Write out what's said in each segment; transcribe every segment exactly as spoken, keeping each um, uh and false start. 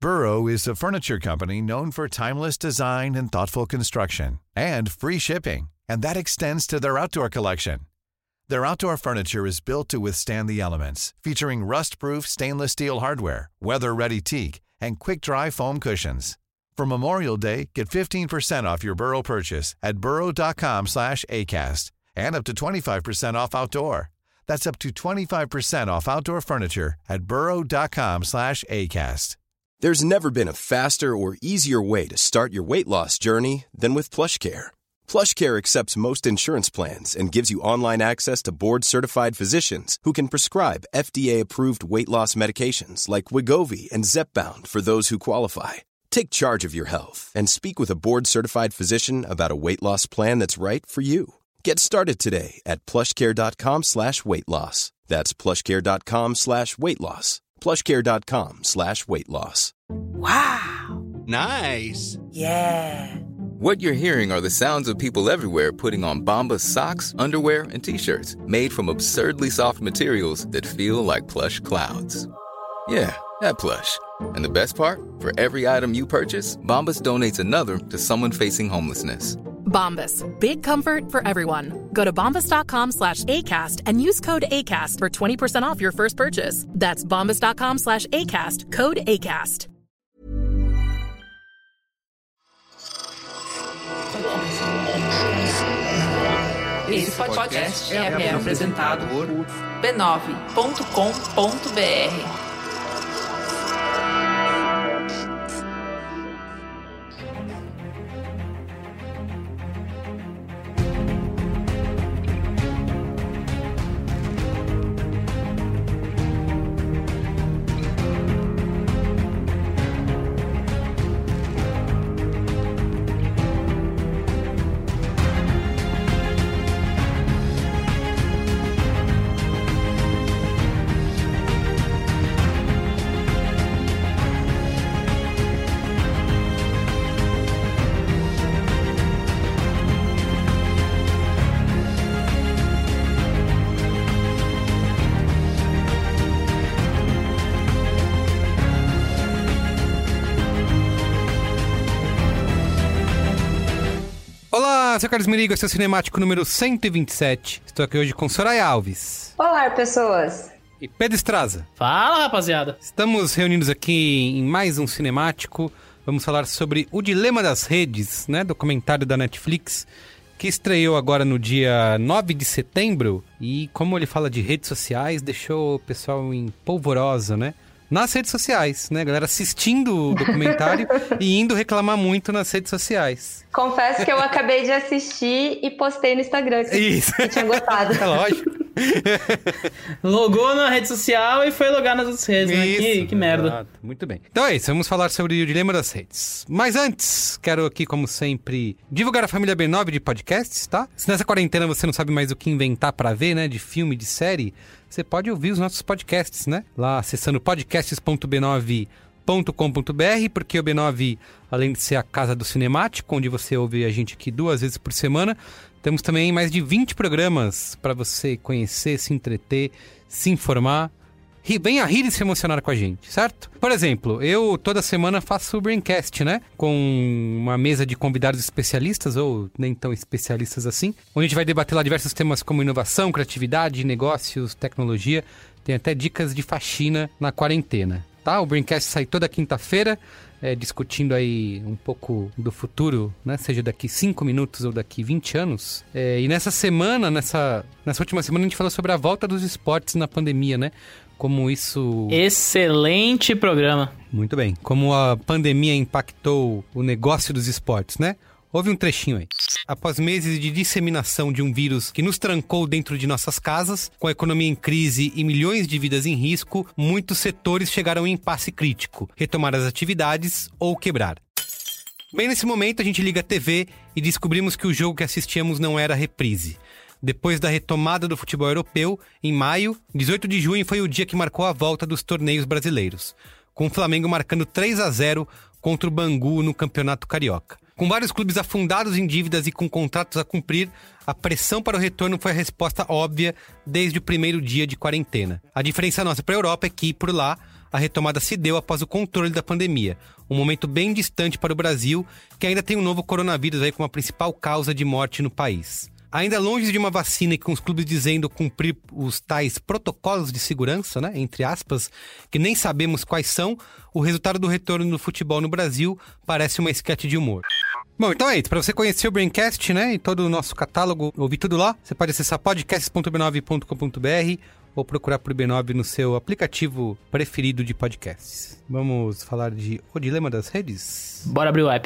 Burrow is a furniture company known for timeless design and thoughtful construction, and free shipping, and that extends to their outdoor collection. Their outdoor furniture is built to withstand the elements, featuring rust-proof stainless steel hardware, weather-ready teak, and quick-dry foam cushions. For Memorial Day, get fifteen percent off your Burrow purchase at burrow.com slash ACAST and up to twenty-five percent off outdoor. That's up to twenty-five percent off outdoor furniture at burrow.com slash ACAST. There's never been a faster or easier way to start your weight loss journey than with PlushCare. PlushCare accepts most insurance plans and gives you online access to board-certified physicians who can prescribe F D A-approved weight loss medications like Wegovy and Zepbound for those who qualify. Take charge of your health and speak with a board-certified physician about a weight loss plan that's right for you. Get started today at plushcare.com slash weight loss. That's plushcare.com slash weight loss. plushcare.com slash weight loss. Wow. Nice. Yeah. What you're hearing are the sounds of people everywhere putting on Bombas socks, underwear, and T-shirts made from absurdly soft materials that feel like plush clouds. Yeah, that plush. And the best part? For every item you purchase, Bombas donates another to someone facing homelessness. Bombas. Big comfort for everyone. Go to bombas.com slash ACAST and use code ACAST for twenty percent off your first purchase. That's bombas.com slash ACAST. Code ACAST. Esse podcast é apresentado por b nove ponto com ponto b r. Olá, sou Carlos Merigo, esse é o Cinemático número cento e vinte e sete. Estou aqui hoje com Soraya Alves. Olá, pessoas. E Pedro Estraza. Fala, rapaziada. Estamos reunidos aqui em mais um Cinemático. Vamos falar sobre O Dilema das Redes, né? Documentário da Netflix, que estreou agora no dia nove de setembro. E como ele fala de redes sociais, deixou o pessoal em polvorosa, né? Nas redes sociais, né? A galera assistindo o documentário e indo reclamar muito nas redes sociais. Confesso que eu acabei de assistir e postei no Instagram que Isso. eu tinha gostado. É lógico. Logou na rede social e foi logar nas outras redes, né? Que, que merda. Exato. Muito bem. Então é isso, vamos falar sobre o dilema das redes. Mas antes, quero aqui, como sempre, divulgar a família B nove de podcasts, tá? Se nessa quarentena você não sabe mais o que inventar pra ver, né? De filme, de série, você pode ouvir os nossos podcasts, né? Lá acessando podcasts ponto b nove ponto com ponto b r, porque o B nove, além de ser a casa do Cinemático, onde você ouve a gente aqui duas vezes por semana, temos também mais de vinte programas para você conhecer, se entreter, se informar. Ri, venha rir e se emocionar com a gente, certo? Por exemplo, eu toda semana faço o Braincast, né? Com uma mesa de convidados especialistas, ou nem tão especialistas assim, onde a gente vai debater lá diversos temas como inovação, criatividade, negócios, tecnologia. Tem até dicas de faxina na quarentena, tá? O Braincast sai toda quinta-feira, é, discutindo aí um pouco do futuro, né? Seja daqui cinco minutos ou daqui vinte anos. É, e nessa semana, nessa, nessa última semana, a gente falou sobre a volta dos esportes na pandemia, né? Como isso... Excelente programa. Muito bem. Como a pandemia impactou o negócio dos esportes, né? Ouve um trechinho aí. Após meses de disseminação de um vírus que nos trancou dentro de nossas casas, com a economia em crise e milhões de vidas em risco, muitos setores chegaram em impasse crítico, retomar as atividades ou quebrar. Bem nesse momento, a gente liga a T V e descobrimos que o jogo que assistíamos não era reprise. Depois da retomada do futebol europeu, em maio, dezoito de junho foi o dia que marcou a volta dos torneios brasileiros, com o Flamengo marcando três a zero contra o Bangu no Campeonato Carioca. Com vários clubes afundados em dívidas e com contratos a cumprir, a pressão para o retorno foi a resposta óbvia desde o primeiro dia de quarentena. A diferença nossa para a Europa é que, por lá, a retomada se deu após o controle da pandemia. Um momento bem distante para o Brasil, que ainda tem um novo coronavírus aí como a principal causa de morte no país. Ainda longe de uma vacina e com os clubes dizendo cumprir os tais protocolos de segurança, né, entre aspas, que nem sabemos quais são, o resultado do retorno do futebol no Brasil parece uma esquete de humor. Bom, então é isso. Para você conhecer o Braincast, né, e todo o nosso catálogo, ouvir tudo lá, você pode acessar podcasts ponto b nove ponto com ponto b r ou procurar por B nove no seu aplicativo preferido de podcasts. Vamos falar de O Dilema das Redes? Bora abrir o app.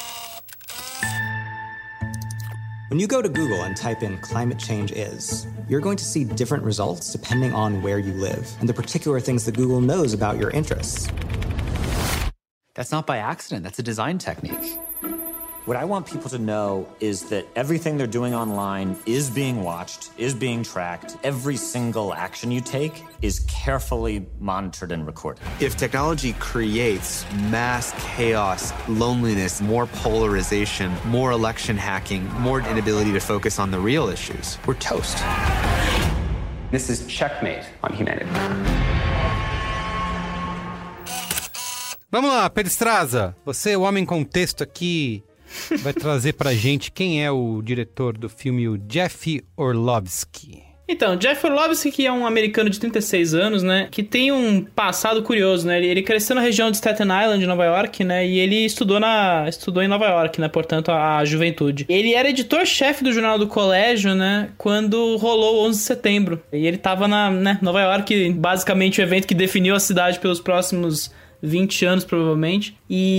When you go to Google and type in climate change is, you're going to see different results depending on where you live and the particular things that Google knows about your interests. That's not by accident, that's a design technique. What I want people to know is that everything they're doing online is being watched, is being tracked. Every single action you take is carefully monitored and recorded. If technology creates mass chaos, loneliness, more polarization, more election hacking, more inability to focus on the real issues, we're toast. This is checkmate on humanity. Vamos lá, Pedro Estraza. Você, o homem com texto aqui, vai trazer pra gente quem é o diretor do filme, o Jeff Orlovsky. Então, Jeff Orlovsky, que é um americano de trinta e seis anos, né, que tem um passado curioso, né, ele, ele cresceu na região de Staten Island, Nova York, né, e ele estudou, na, estudou em Nova York, né, portanto, a, a juventude. Ele era editor-chefe do jornal do colégio, né, quando rolou o onze de setembro, e ele tava na, né, Nova York, basicamente o evento que definiu a cidade pelos próximos vinte anos, provavelmente.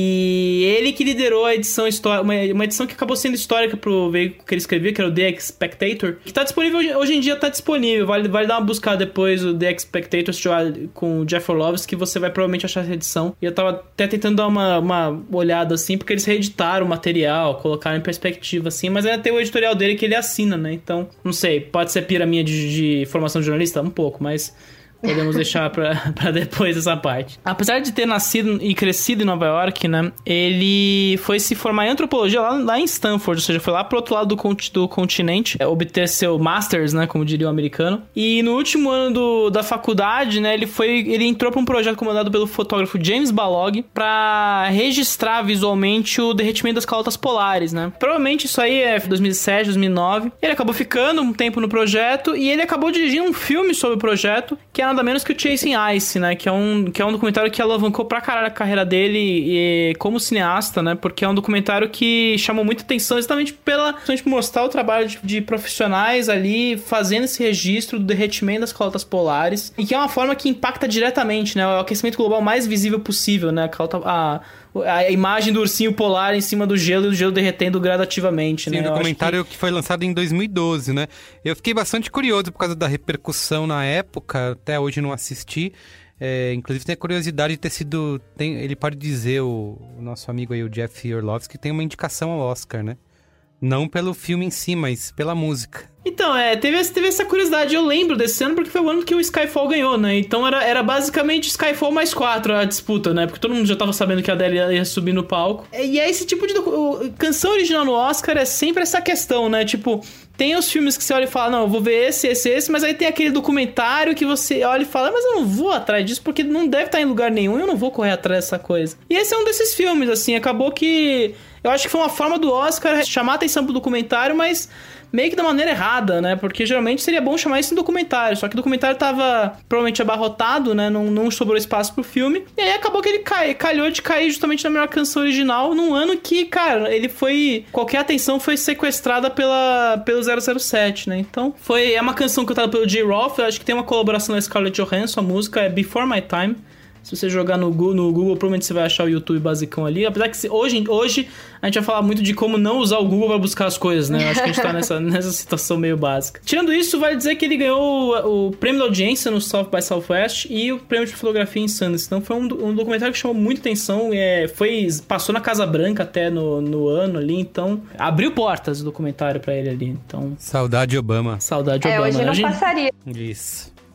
E ele que liderou a edição histórica, uma, uma edição que acabou sendo histórica pro veículo que ele escrevia, que era o The Spectator, que tá disponível, hoje, hoje em dia tá disponível, vale, vale dar uma buscada depois, o The Spectator com o Jeff Orlovsky, que você vai provavelmente achar essa edição. E eu tava até tentando dar uma, uma olhada, assim, porque eles reeditaram o material, colocaram em perspectiva, assim, mas ainda tem o editorial dele que ele assina, né? Então, não sei, pode ser pira minha de, de formação de jornalista? Um pouco, mas podemos deixar pra, pra depois essa parte. Apesar de ter nascido e crescido em Nova York, né, ele foi se formar em antropologia lá, lá em Stanford, ou seja, foi lá pro outro lado do, do continente, é, obter seu Masters, né, como diria o americano. E no último ano do, da faculdade, né, ele, foi, ele entrou pra um projeto comandado pelo fotógrafo James Balog pra registrar visualmente o derretimento das calotas polares, né. Provavelmente isso aí é dois mil e sete, dois mil e nove. Ele acabou ficando um tempo no projeto e ele acabou dirigindo um filme sobre o projeto, que era nada menos que o Chasing Ice, né? Que é um, que é um documentário que alavancou pra caralho a carreira dele e, como cineasta, né? Porque é um documentário que chamou muita atenção exatamente pela... Justamente mostrar o trabalho de, de profissionais ali fazendo esse registro do derretimento das calotas polares e que é uma forma que impacta diretamente, né? O aquecimento global mais visível possível, né? A calota... A, a imagem do ursinho polar em cima do gelo e o gelo derretendo gradativamente, Sim, né? Sim, um documentário que... que foi lançado em dois mil e doze, né? Eu fiquei bastante curioso por causa da repercussão na época, até hoje não assisti. É, inclusive tem a curiosidade de ter sido... Tem, ele pode dizer, o, o nosso amigo aí, o Jeff Orlovsky, tem uma indicação ao Oscar, né? Não pelo filme em si, mas pela música. Então, é, teve, teve essa curiosidade. Eu lembro desse ano porque foi o ano que o Skyfall ganhou, né? Então era, era basicamente Skyfall mais quatro a disputa, né? Porque todo mundo já tava sabendo que a Adele ia, ia subir no palco. E é esse tipo de... O, canção original no Oscar é sempre essa questão, né? Tipo, tem os filmes que você olha e fala, não, eu vou ver esse, esse, esse, mas aí tem aquele documentário que você olha e fala, mas eu não vou atrás disso porque não deve estar em lugar nenhum, eu não vou correr atrás dessa coisa. E esse é um desses filmes, assim, acabou que... Eu acho que foi uma forma do Oscar chamar a atenção pro documentário, mas meio que da maneira errada, né? Porque geralmente seria bom chamar isso em documentário. Só que o documentário tava provavelmente abarrotado, né? Não, não sobrou espaço pro filme. E aí acabou que ele cai, calhou de cair justamente na melhor canção original, num ano que, cara, ele foi... Qualquer atenção foi sequestrada pela, pelo zero zero sete, né? Então, foi, é uma canção cantada pelo J. Roth. Eu acho que tem uma colaboração da Scarlett Johansson. A música é Before My Time. Se você jogar no Google, no Google, provavelmente você vai achar o YouTube basicão ali. Apesar que hoje, hoje a gente vai falar muito de como não usar o Google para buscar as coisas, né? Eu acho que a gente tá nessa, nessa situação meio básica. Tirando isso, vale dizer que ele ganhou o, o prêmio da audiência no South by Southwest e o prêmio de fotografia em Sundance. Então foi um, um documentário que chamou muita atenção. É, foi, passou na Casa Branca até no, no ano ali. Então abriu portas o documentário para ele ali. Então, saudade Obama. Saudade é, Obama. Hoje não gente... passaria. Isso.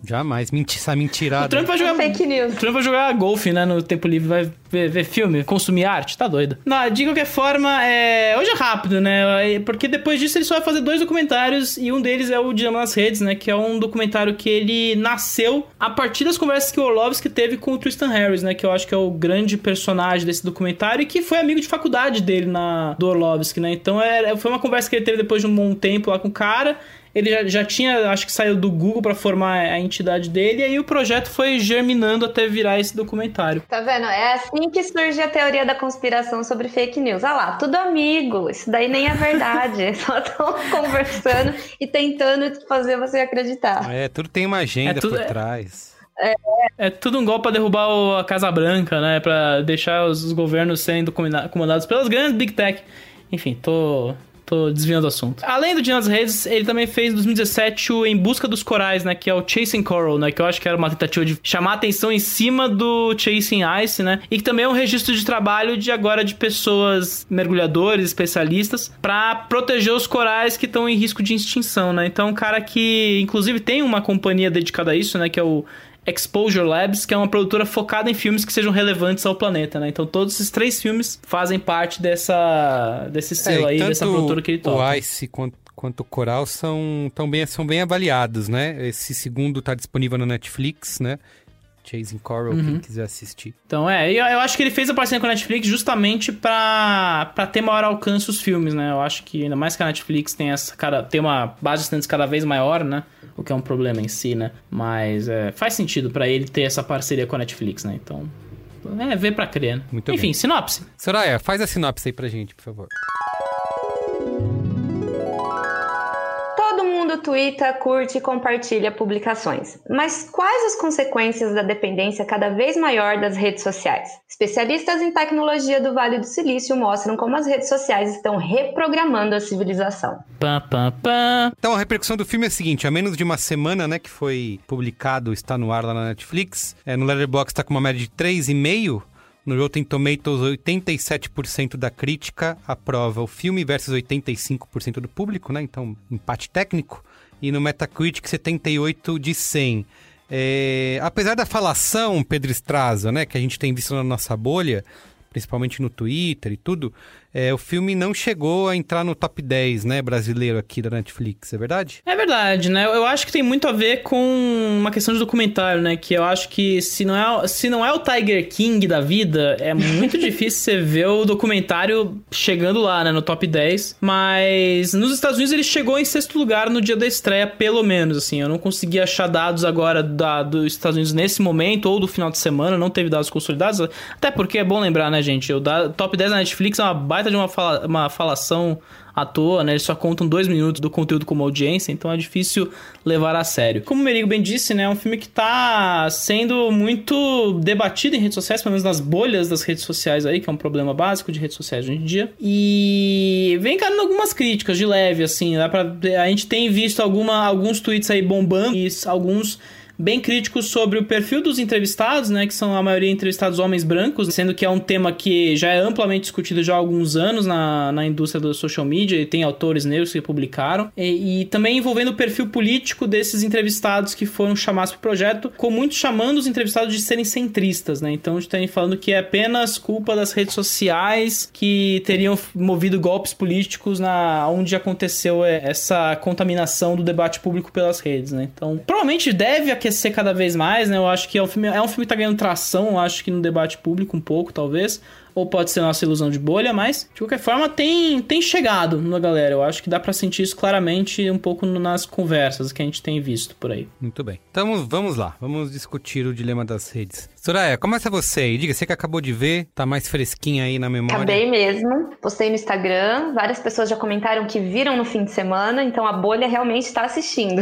Jamais. Menti- essa mentirada. O Trump vai jogar fake news. O Trump vai jogar golfe, né, no tempo livre, vai ver, ver filme, consumir arte, tá doido. Não, de qualquer forma, é... hoje é rápido, né, porque depois disso ele só vai fazer dois documentários e um deles é o Dilema nas Redes, né, que é um documentário que ele nasceu a partir das conversas que o Orlovsky teve com o Tristan Harris, né, que eu acho que é o grande personagem desse documentário e que foi amigo de faculdade dele na, do Orlovsky, né, então é, foi uma conversa que ele teve depois de um bom tempo lá com o cara. Ele já, já tinha, acho que saiu do Google pra formar a entidade dele, e aí o projeto foi germinando até virar esse documentário. Tá vendo? É assim que surge a teoria da conspiração sobre fake news. Ah lá, tudo amigo, isso daí nem é verdade. Só estão conversando e tentando fazer você acreditar. É, tudo tem uma agenda É tudo- por é- trás. É, É tudo um golpe pra derrubar o- a Casa Branca, né? Pra deixar os, os governos sendo comina- comandados pelas grandes Big Tech. Enfim, tô... Tô desviando do assunto. Além do Dilema nas Redes, ele também fez em dois mil e dezessete o Em Busca dos Corais, né? Que é o Chasing Coral, né? Que eu acho que era uma tentativa de chamar a atenção em cima do Chasing Ice, né? E que também é um registro de trabalho de agora de pessoas, mergulhadores, especialistas, pra proteger os corais que estão em risco de extinção, né? Então, um cara que, inclusive, tem uma companhia dedicada a isso, né? Que é o Exposure Labs, que é uma produtora focada em filmes que sejam relevantes ao planeta, né? Então todos esses três filmes fazem parte dessa desse selo É, e aí, dessa tanto produtora que ele toca. O Ice quanto, quanto o Coral são, tão bem, são bem avaliados, né? Esse segundo tá disponível no Netflix, né? Chasing Coral, Uhum. quem quiser assistir. Então, é, eu, eu acho que ele fez a parceria com a Netflix justamente pra, pra ter maior alcance os filmes, né? Eu acho que ainda mais que a Netflix tem essa cara, tem uma base de estudantes cada vez maior, né? O que é um problema em si, né? Mas é, faz sentido pra ele ter essa parceria com a Netflix, né? Então, é ver pra crer, né? Muito Enfim, bem. sinopse. Soraya, faz a sinopse aí pra gente, por favor. Todo mundo twitta, curte e compartilha publicações. Mas quais as consequências da dependência cada vez maior das redes sociais? Especialistas em tecnologia do Vale do Silício mostram como as redes sociais estão reprogramando a civilização. Pá, pá, pá. Então, a repercussão do filme é a seguinte: há menos de uma semana, né, que foi publicado, está no ar lá na Netflix. É, no Letterboxd está com uma média de três vírgula cinco. No Rotten Tomatoes, oitenta e sete por cento da crítica aprova o filme versus oitenta e cinco por cento do público, né? Então, empate técnico. E no Metacritic, setenta e oito de cem. É, apesar da falação, Pedro Straza, né, que a gente tem visto na nossa bolha, principalmente no Twitter e tudo, é, o filme não chegou a entrar no top dez, né, brasileiro aqui da Netflix, é verdade? É verdade, né? Eu acho que tem muito a ver com uma questão de documentário, né? Que eu acho que se não é, se não é o Tiger King da vida, é muito difícil você ver o documentário chegando lá, né? No top dez. Mas nos Estados Unidos ele chegou em sexto lugar no dia da estreia, pelo menos, assim. Eu não consegui achar dados agora da, dos Estados Unidos nesse momento ou do final de semana, não teve dados consolidados. Até porque é bom lembrar, né, gente? O da, top dez da Netflix é uma baita de uma, fala, uma falação à toa, né? Eles só contam dois minutos do conteúdo como audiência, então é difícil levar a sério. Como o Merigo bem disse, né? É um filme que tá sendo muito debatido em redes sociais, pelo menos nas bolhas das redes sociais aí, que é um problema básico de redes sociais hoje em dia. E vem encarando algumas críticas de leve, assim, dá pra... A gente tem visto alguma, alguns tweets aí bombando e alguns bem críticos sobre o perfil dos entrevistados, né, que são a maioria entrevistados homens brancos, sendo que é um tema que já é amplamente discutido já há alguns anos na, na indústria do social media, e tem autores negros que publicaram, e, e também envolvendo o perfil político desses entrevistados que foram chamados para o projeto, com muitos chamando os entrevistados de serem centristas, né, então a gente tem falando que é apenas culpa das redes sociais que teriam movido golpes políticos na onde aconteceu essa contaminação do debate público pelas redes, né, então provavelmente deve aquecer cada vez mais, né? Eu acho que é um filme, é um filme que tá ganhando tração, eu acho que no debate público um pouco, talvez. Ou pode ser nossa ilusão de bolha, mas de qualquer forma tem, tem chegado na galera. Eu acho que dá pra sentir isso claramente um pouco nas conversas que a gente tem visto por aí. Muito bem. Então vamos lá, vamos discutir o dilema das redes. Soraya, começa você aí. Diga, você que acabou de ver, tá mais fresquinha aí na memória. Acabei mesmo, postei no Instagram, várias pessoas já comentaram que viram no fim de semana, então a bolha realmente está assistindo.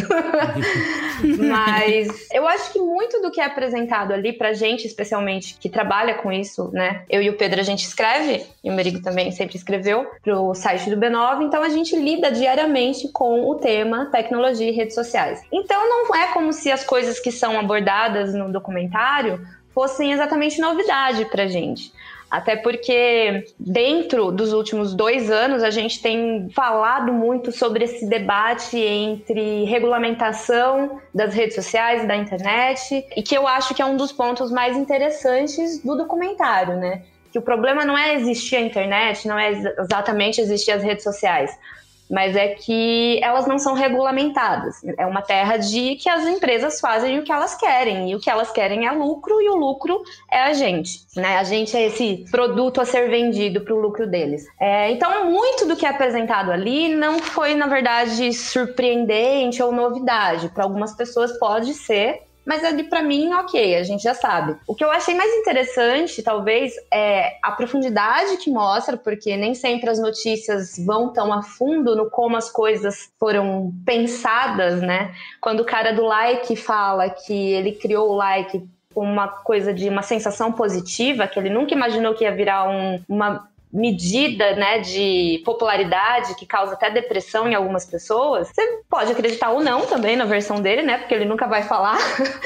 Mas eu acho que muito do que é apresentado ali pra gente, especialmente que trabalha com isso, né? Eu e o Pedro a gente escreve, e o Merigo também sempre escreveu, pro site do B nove, então a gente lida diariamente com o tema tecnologia e redes sociais. Então não é como se as coisas que são abordadas no documentário fossem exatamente novidade pra gente. Até porque dentro dos últimos dois anos a gente tem falado muito sobre esse debate entre regulamentação das redes sociais e da internet, e que eu acho que é um dos pontos mais interessantes do documentário, né? Que o problema não é existir a internet, não é exatamente existir as redes sociais, mas é que elas não são regulamentadas. É uma terra de que as empresas fazem o que elas querem, e o que elas querem é lucro, e o lucro é a gente, né? A gente é esse produto a ser vendido para o lucro deles. É, então, muito do que é apresentado ali não foi, na verdade, surpreendente ou novidade. Para algumas pessoas pode ser, mas ali pra mim, ok, a gente já sabe. O que eu achei mais interessante, talvez, é a profundidade que mostra, porque nem sempre as notícias vão tão a fundo no como as coisas foram pensadas, né? Quando o cara do like fala que ele criou o like com uma coisa de uma sensação positiva, que ele nunca imaginou que ia virar um, uma medida, né, de popularidade que causa até depressão em algumas pessoas, você pode acreditar ou não também na versão dele, né, porque ele nunca vai falar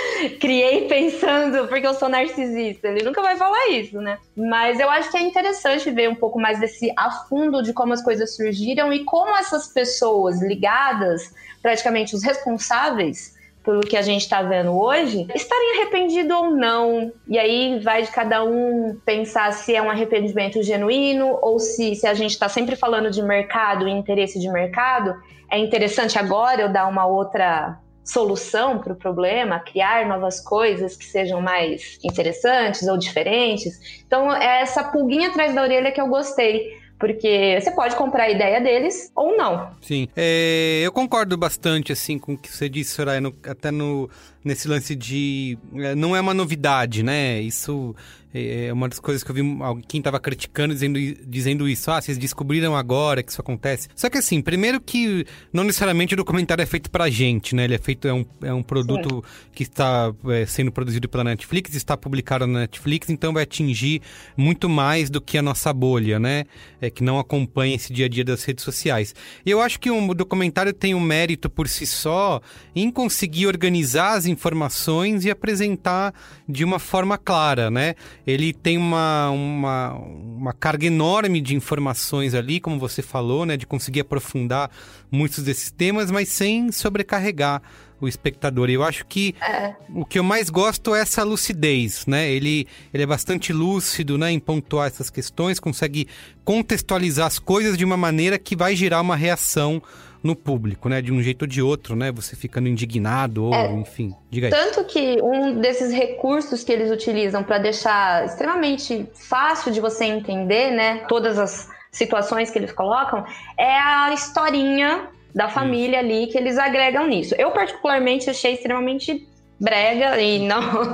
criei pensando porque eu sou narcisista, ele nunca vai falar isso, né, mas eu acho que é interessante ver um pouco mais desse a fundo de como as coisas surgiram e como essas pessoas ligadas, praticamente os responsáveis pelo que a gente está vendo hoje, estarem arrependidos ou não. E aí vai de cada um pensar se é um arrependimento genuíno ou se, se a gente está sempre falando de mercado e interesse de mercado, é interessante agora eu dar uma outra solução para o problema, criar novas coisas que sejam mais interessantes ou diferentes. Então é essa pulguinha atrás da orelha que eu gostei. Porque você pode comprar a ideia deles ou não. Sim, é, eu concordo bastante assim, com o que você disse, Soraya, no, até no, nesse lance de... É, não é uma novidade, né? Isso é uma das coisas que eu vi quem estava criticando, dizendo, dizendo isso. Ah, vocês descobriram agora que isso acontece. Só que assim, primeiro que não necessariamente o documentário é feito pra gente, né? Ele é feito, é um, é um produto Sim. que está é, sendo produzido pela Netflix, está publicado na Netflix, então vai atingir muito mais do que a nossa bolha, né? É, que não acompanha esse dia a dia das redes sociais. E eu acho que o documentário tem um mérito por si só em conseguir organizar as informações e apresentar de uma forma clara, né? Ele tem uma, uma, uma carga enorme de informações ali, como você falou, né? De conseguir aprofundar muitos desses temas, mas sem sobrecarregar o espectador. E eu acho que é. o que eu mais gosto é essa lucidez, né? Ele, ele é bastante lúcido, né? Em pontuar essas questões, consegue contextualizar as coisas de uma maneira que vai gerar uma reação no público, né? De um jeito ou de outro, né? Você ficando indignado ou, é, enfim, diga aí. Tanto que um desses recursos que eles utilizam para deixar extremamente fácil de você entender, né? Todas as situações que eles colocam, é a historinha da família ali que eles agregam nisso. Eu particularmente achei extremamente brega e não...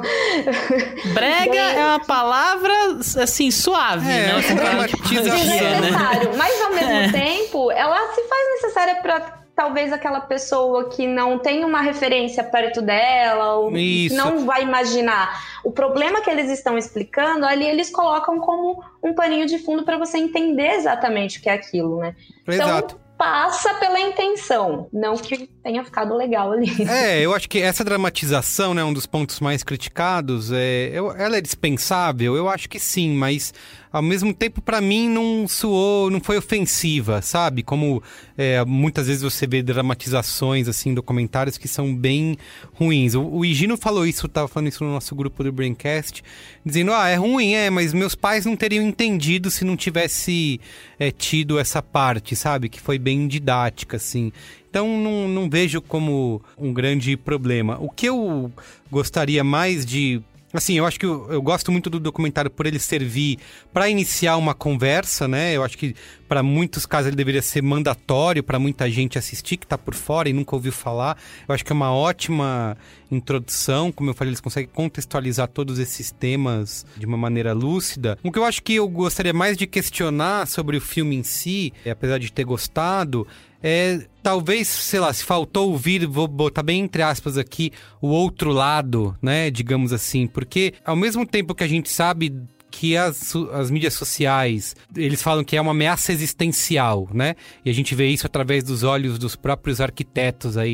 Brega Bem... é uma palavra, assim, suave, é, né? Desnecessário. Né? Mas, ao mesmo é. tempo, ela se faz necessária para talvez aquela pessoa que não tem uma referência perto dela ou que não vai imaginar. O problema que eles estão explicando, ali eles colocam como um paninho de fundo para você entender exatamente o que é aquilo, né? Exato. Então, passa pela intenção, não que tenha ficado legal ali. É, eu acho que essa dramatização, né, um dos pontos mais criticados, é, eu, ela é dispensável? Eu acho que sim, mas ao mesmo tempo pra mim não soou, não foi ofensiva, sabe? Como é, muitas vezes você vê dramatizações, assim, documentários que são bem ruins. O, o Higino falou isso, tava falando isso no nosso grupo do Braincast, dizendo, ah, é ruim, é, mas meus pais não teriam entendido se não tivesse é, tido essa parte, sabe? Que foi bem didática, assim. Então, não, não vejo como um grande problema. O que eu gostaria mais de... Assim, eu acho que eu, eu gosto muito do documentário por ele servir para iniciar uma conversa, né? Eu acho que para muitos casos ele deveria ser mandatório para muita gente assistir que está por fora e nunca ouviu falar. Eu acho que é uma ótima introdução, como eu falei, eles conseguem contextualizar todos esses temas de uma maneira lúcida. O que eu acho que eu gostaria mais de questionar sobre o filme em si, apesar de ter gostado, é, talvez, sei lá, se faltou ouvir, vou botar bem entre aspas aqui, o outro lado, né, digamos assim, porque ao mesmo tempo que a gente sabe que as, as mídias sociais, eles falam que é uma ameaça existencial, né, e a gente vê isso através dos olhos dos próprios arquitetos aí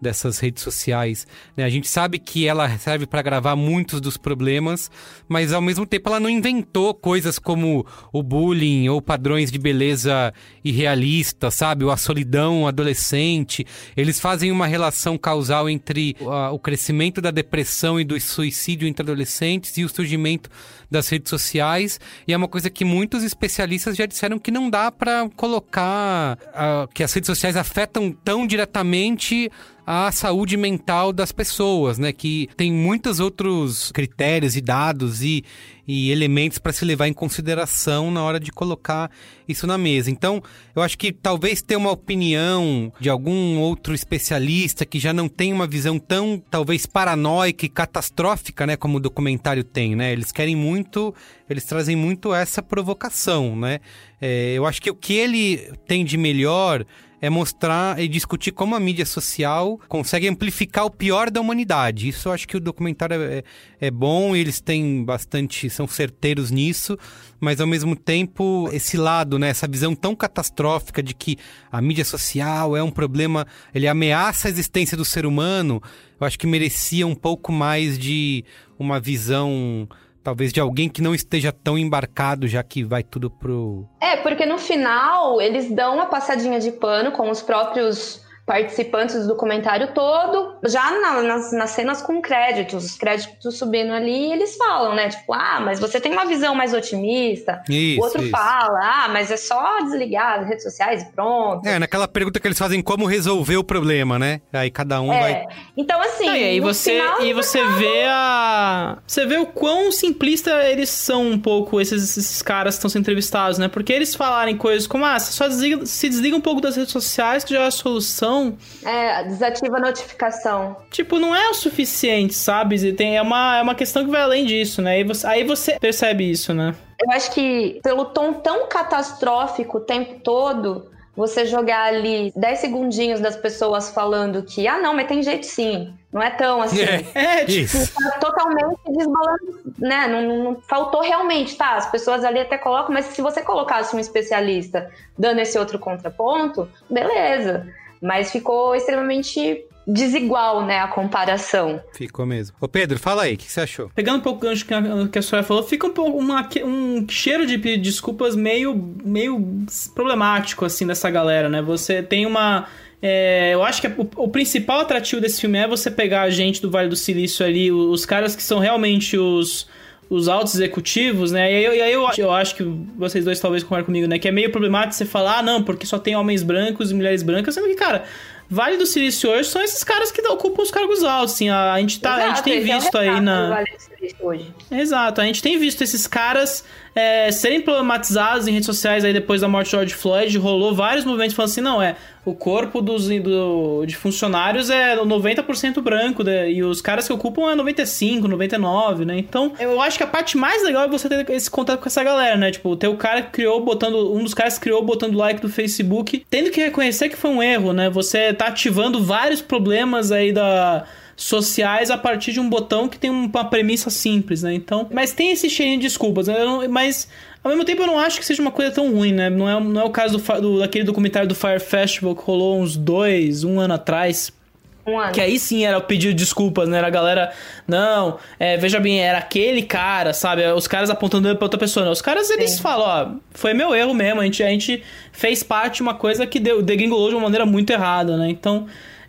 dessas redes sociais, né? A gente sabe que ela serve para gravar muitos dos problemas, mas ao mesmo tempo ela não inventou coisas como o bullying ou padrões de beleza irrealistas, sabe? Ou a solidão adolescente. Eles fazem uma relação causal entre a, o crescimento da depressão e do suicídio entre adolescentes e o surgimento das redes sociais, e é uma coisa que muitos especialistas já disseram que não dá para colocar uh, que as redes sociais afetam tão diretamente a saúde mental das pessoas, né? Que tem muitos outros critérios e dados e, e elementos para se levar em consideração na hora de colocar isso na mesa. Então, eu acho que talvez ter uma opinião de algum outro especialista que já não tem uma visão tão, talvez, paranoica e catastrófica, né? Como o documentário tem, né? Eles querem muito, eles trazem muito essa provocação, né? É, eu acho que o que ele tem de melhor é mostrar e discutir como a mídia social consegue amplificar o pior da humanidade. Isso eu acho que o documentário é, é bom, eles têm bastante, são certeiros nisso, mas ao mesmo tempo esse lado, né, essa visão tão catastrófica de que a mídia social é um problema, ele ameaça a existência do ser humano, eu acho que merecia um pouco mais de uma visão, talvez, de alguém que não esteja tão embarcado, já que vai tudo pro... É, porque no final eles dão uma passadinha de pano com os próprios participantes do documentário todo, já na, nas, nas cenas com créditos, os créditos subindo ali, eles falam, né, tipo, ah, mas você tem uma visão mais otimista, isso, o outro isso. fala, ah, mas é só desligar as redes sociais e pronto. É, naquela pergunta que eles fazem como resolver o problema, né, aí cada um é. vai... Então, assim, não, e aí você, e você acaba... vê a... Você vê o quão simplista eles são um pouco, esses, esses caras que estão sendo entrevistados, né, porque eles falarem coisas como, ah, você só desliga, se desliga um pouco das redes sociais que já é a solução. É, desativa a notificação. Tipo, não é o suficiente, sabe? Tem, é, uma, é uma questão que vai além disso, né? Aí você, aí você percebe isso, né? Eu acho que pelo tom tão catastrófico o tempo todo, você jogar ali dez segundinhos das pessoas falando que, ah, não, mas tem jeito sim. Não é tão assim. É, é tipo... Tá totalmente desbalanceado, né? Não, não, não faltou realmente, tá? As pessoas ali até colocam, mas se você colocasse um especialista dando esse outro contraponto, beleza. Mas ficou extremamente desigual, né, a comparação. Ficou mesmo. Ô Pedro, fala aí, o que você achou? Pegando um pouco o gancho que a, que a Soraya falou, fica um pouco uma, um cheiro de pedir desculpas meio, meio problemático, assim, dessa galera, né? Você tem uma... É, eu acho que o, o principal atrativo desse filme é você pegar a gente do Vale do Silício ali, os caras que são realmente os... os altos executivos, né? E aí, e aí eu, eu acho que vocês dois talvez concordem comigo, né? Que é meio problemático você falar, ah, não, porque só tem homens brancos e mulheres brancas, sendo que, cara, Vale do Silício hoje são esses caras que ocupam os cargos altos, assim, a, a gente tá, Exato, a gente tem visto é aí na... Vale do Silício hoje. Exato, a gente tem visto esses caras é, serem problematizados em redes sociais aí depois da morte de George Floyd, rolou vários movimentos falando assim, não, é, o corpo dos, do, de funcionários é noventa por cento branco, né, e os caras que ocupam é noventa e cinco, noventa e nove, né, então eu acho que a parte mais legal é você ter esse contato com essa galera, né, tipo, ter o cara que criou botando, um dos caras que criou botando like do Facebook, tendo que reconhecer que foi um erro, né, você tá ativando vários problemas aí da... sociais a partir de um botão que tem uma premissa simples, né? Então, mas tem esse cheirinho de desculpas, né? Não, mas ao mesmo tempo eu não acho que seja uma coisa tão ruim, né? Não é, não é o caso do, do, daquele documentário do Fire Festival que rolou uns dois, um ano atrás. Um ano. Que aí sim era o pedido de desculpas, né? Era a galera, não, é, veja bem, era aquele cara, sabe? Os caras apontando pra outra pessoa. Não. Os caras, eles sim. falam, ó, foi meu erro mesmo, a gente, a gente fez parte de uma coisa que deu, degringolou de uma maneira muito errada, né? Então...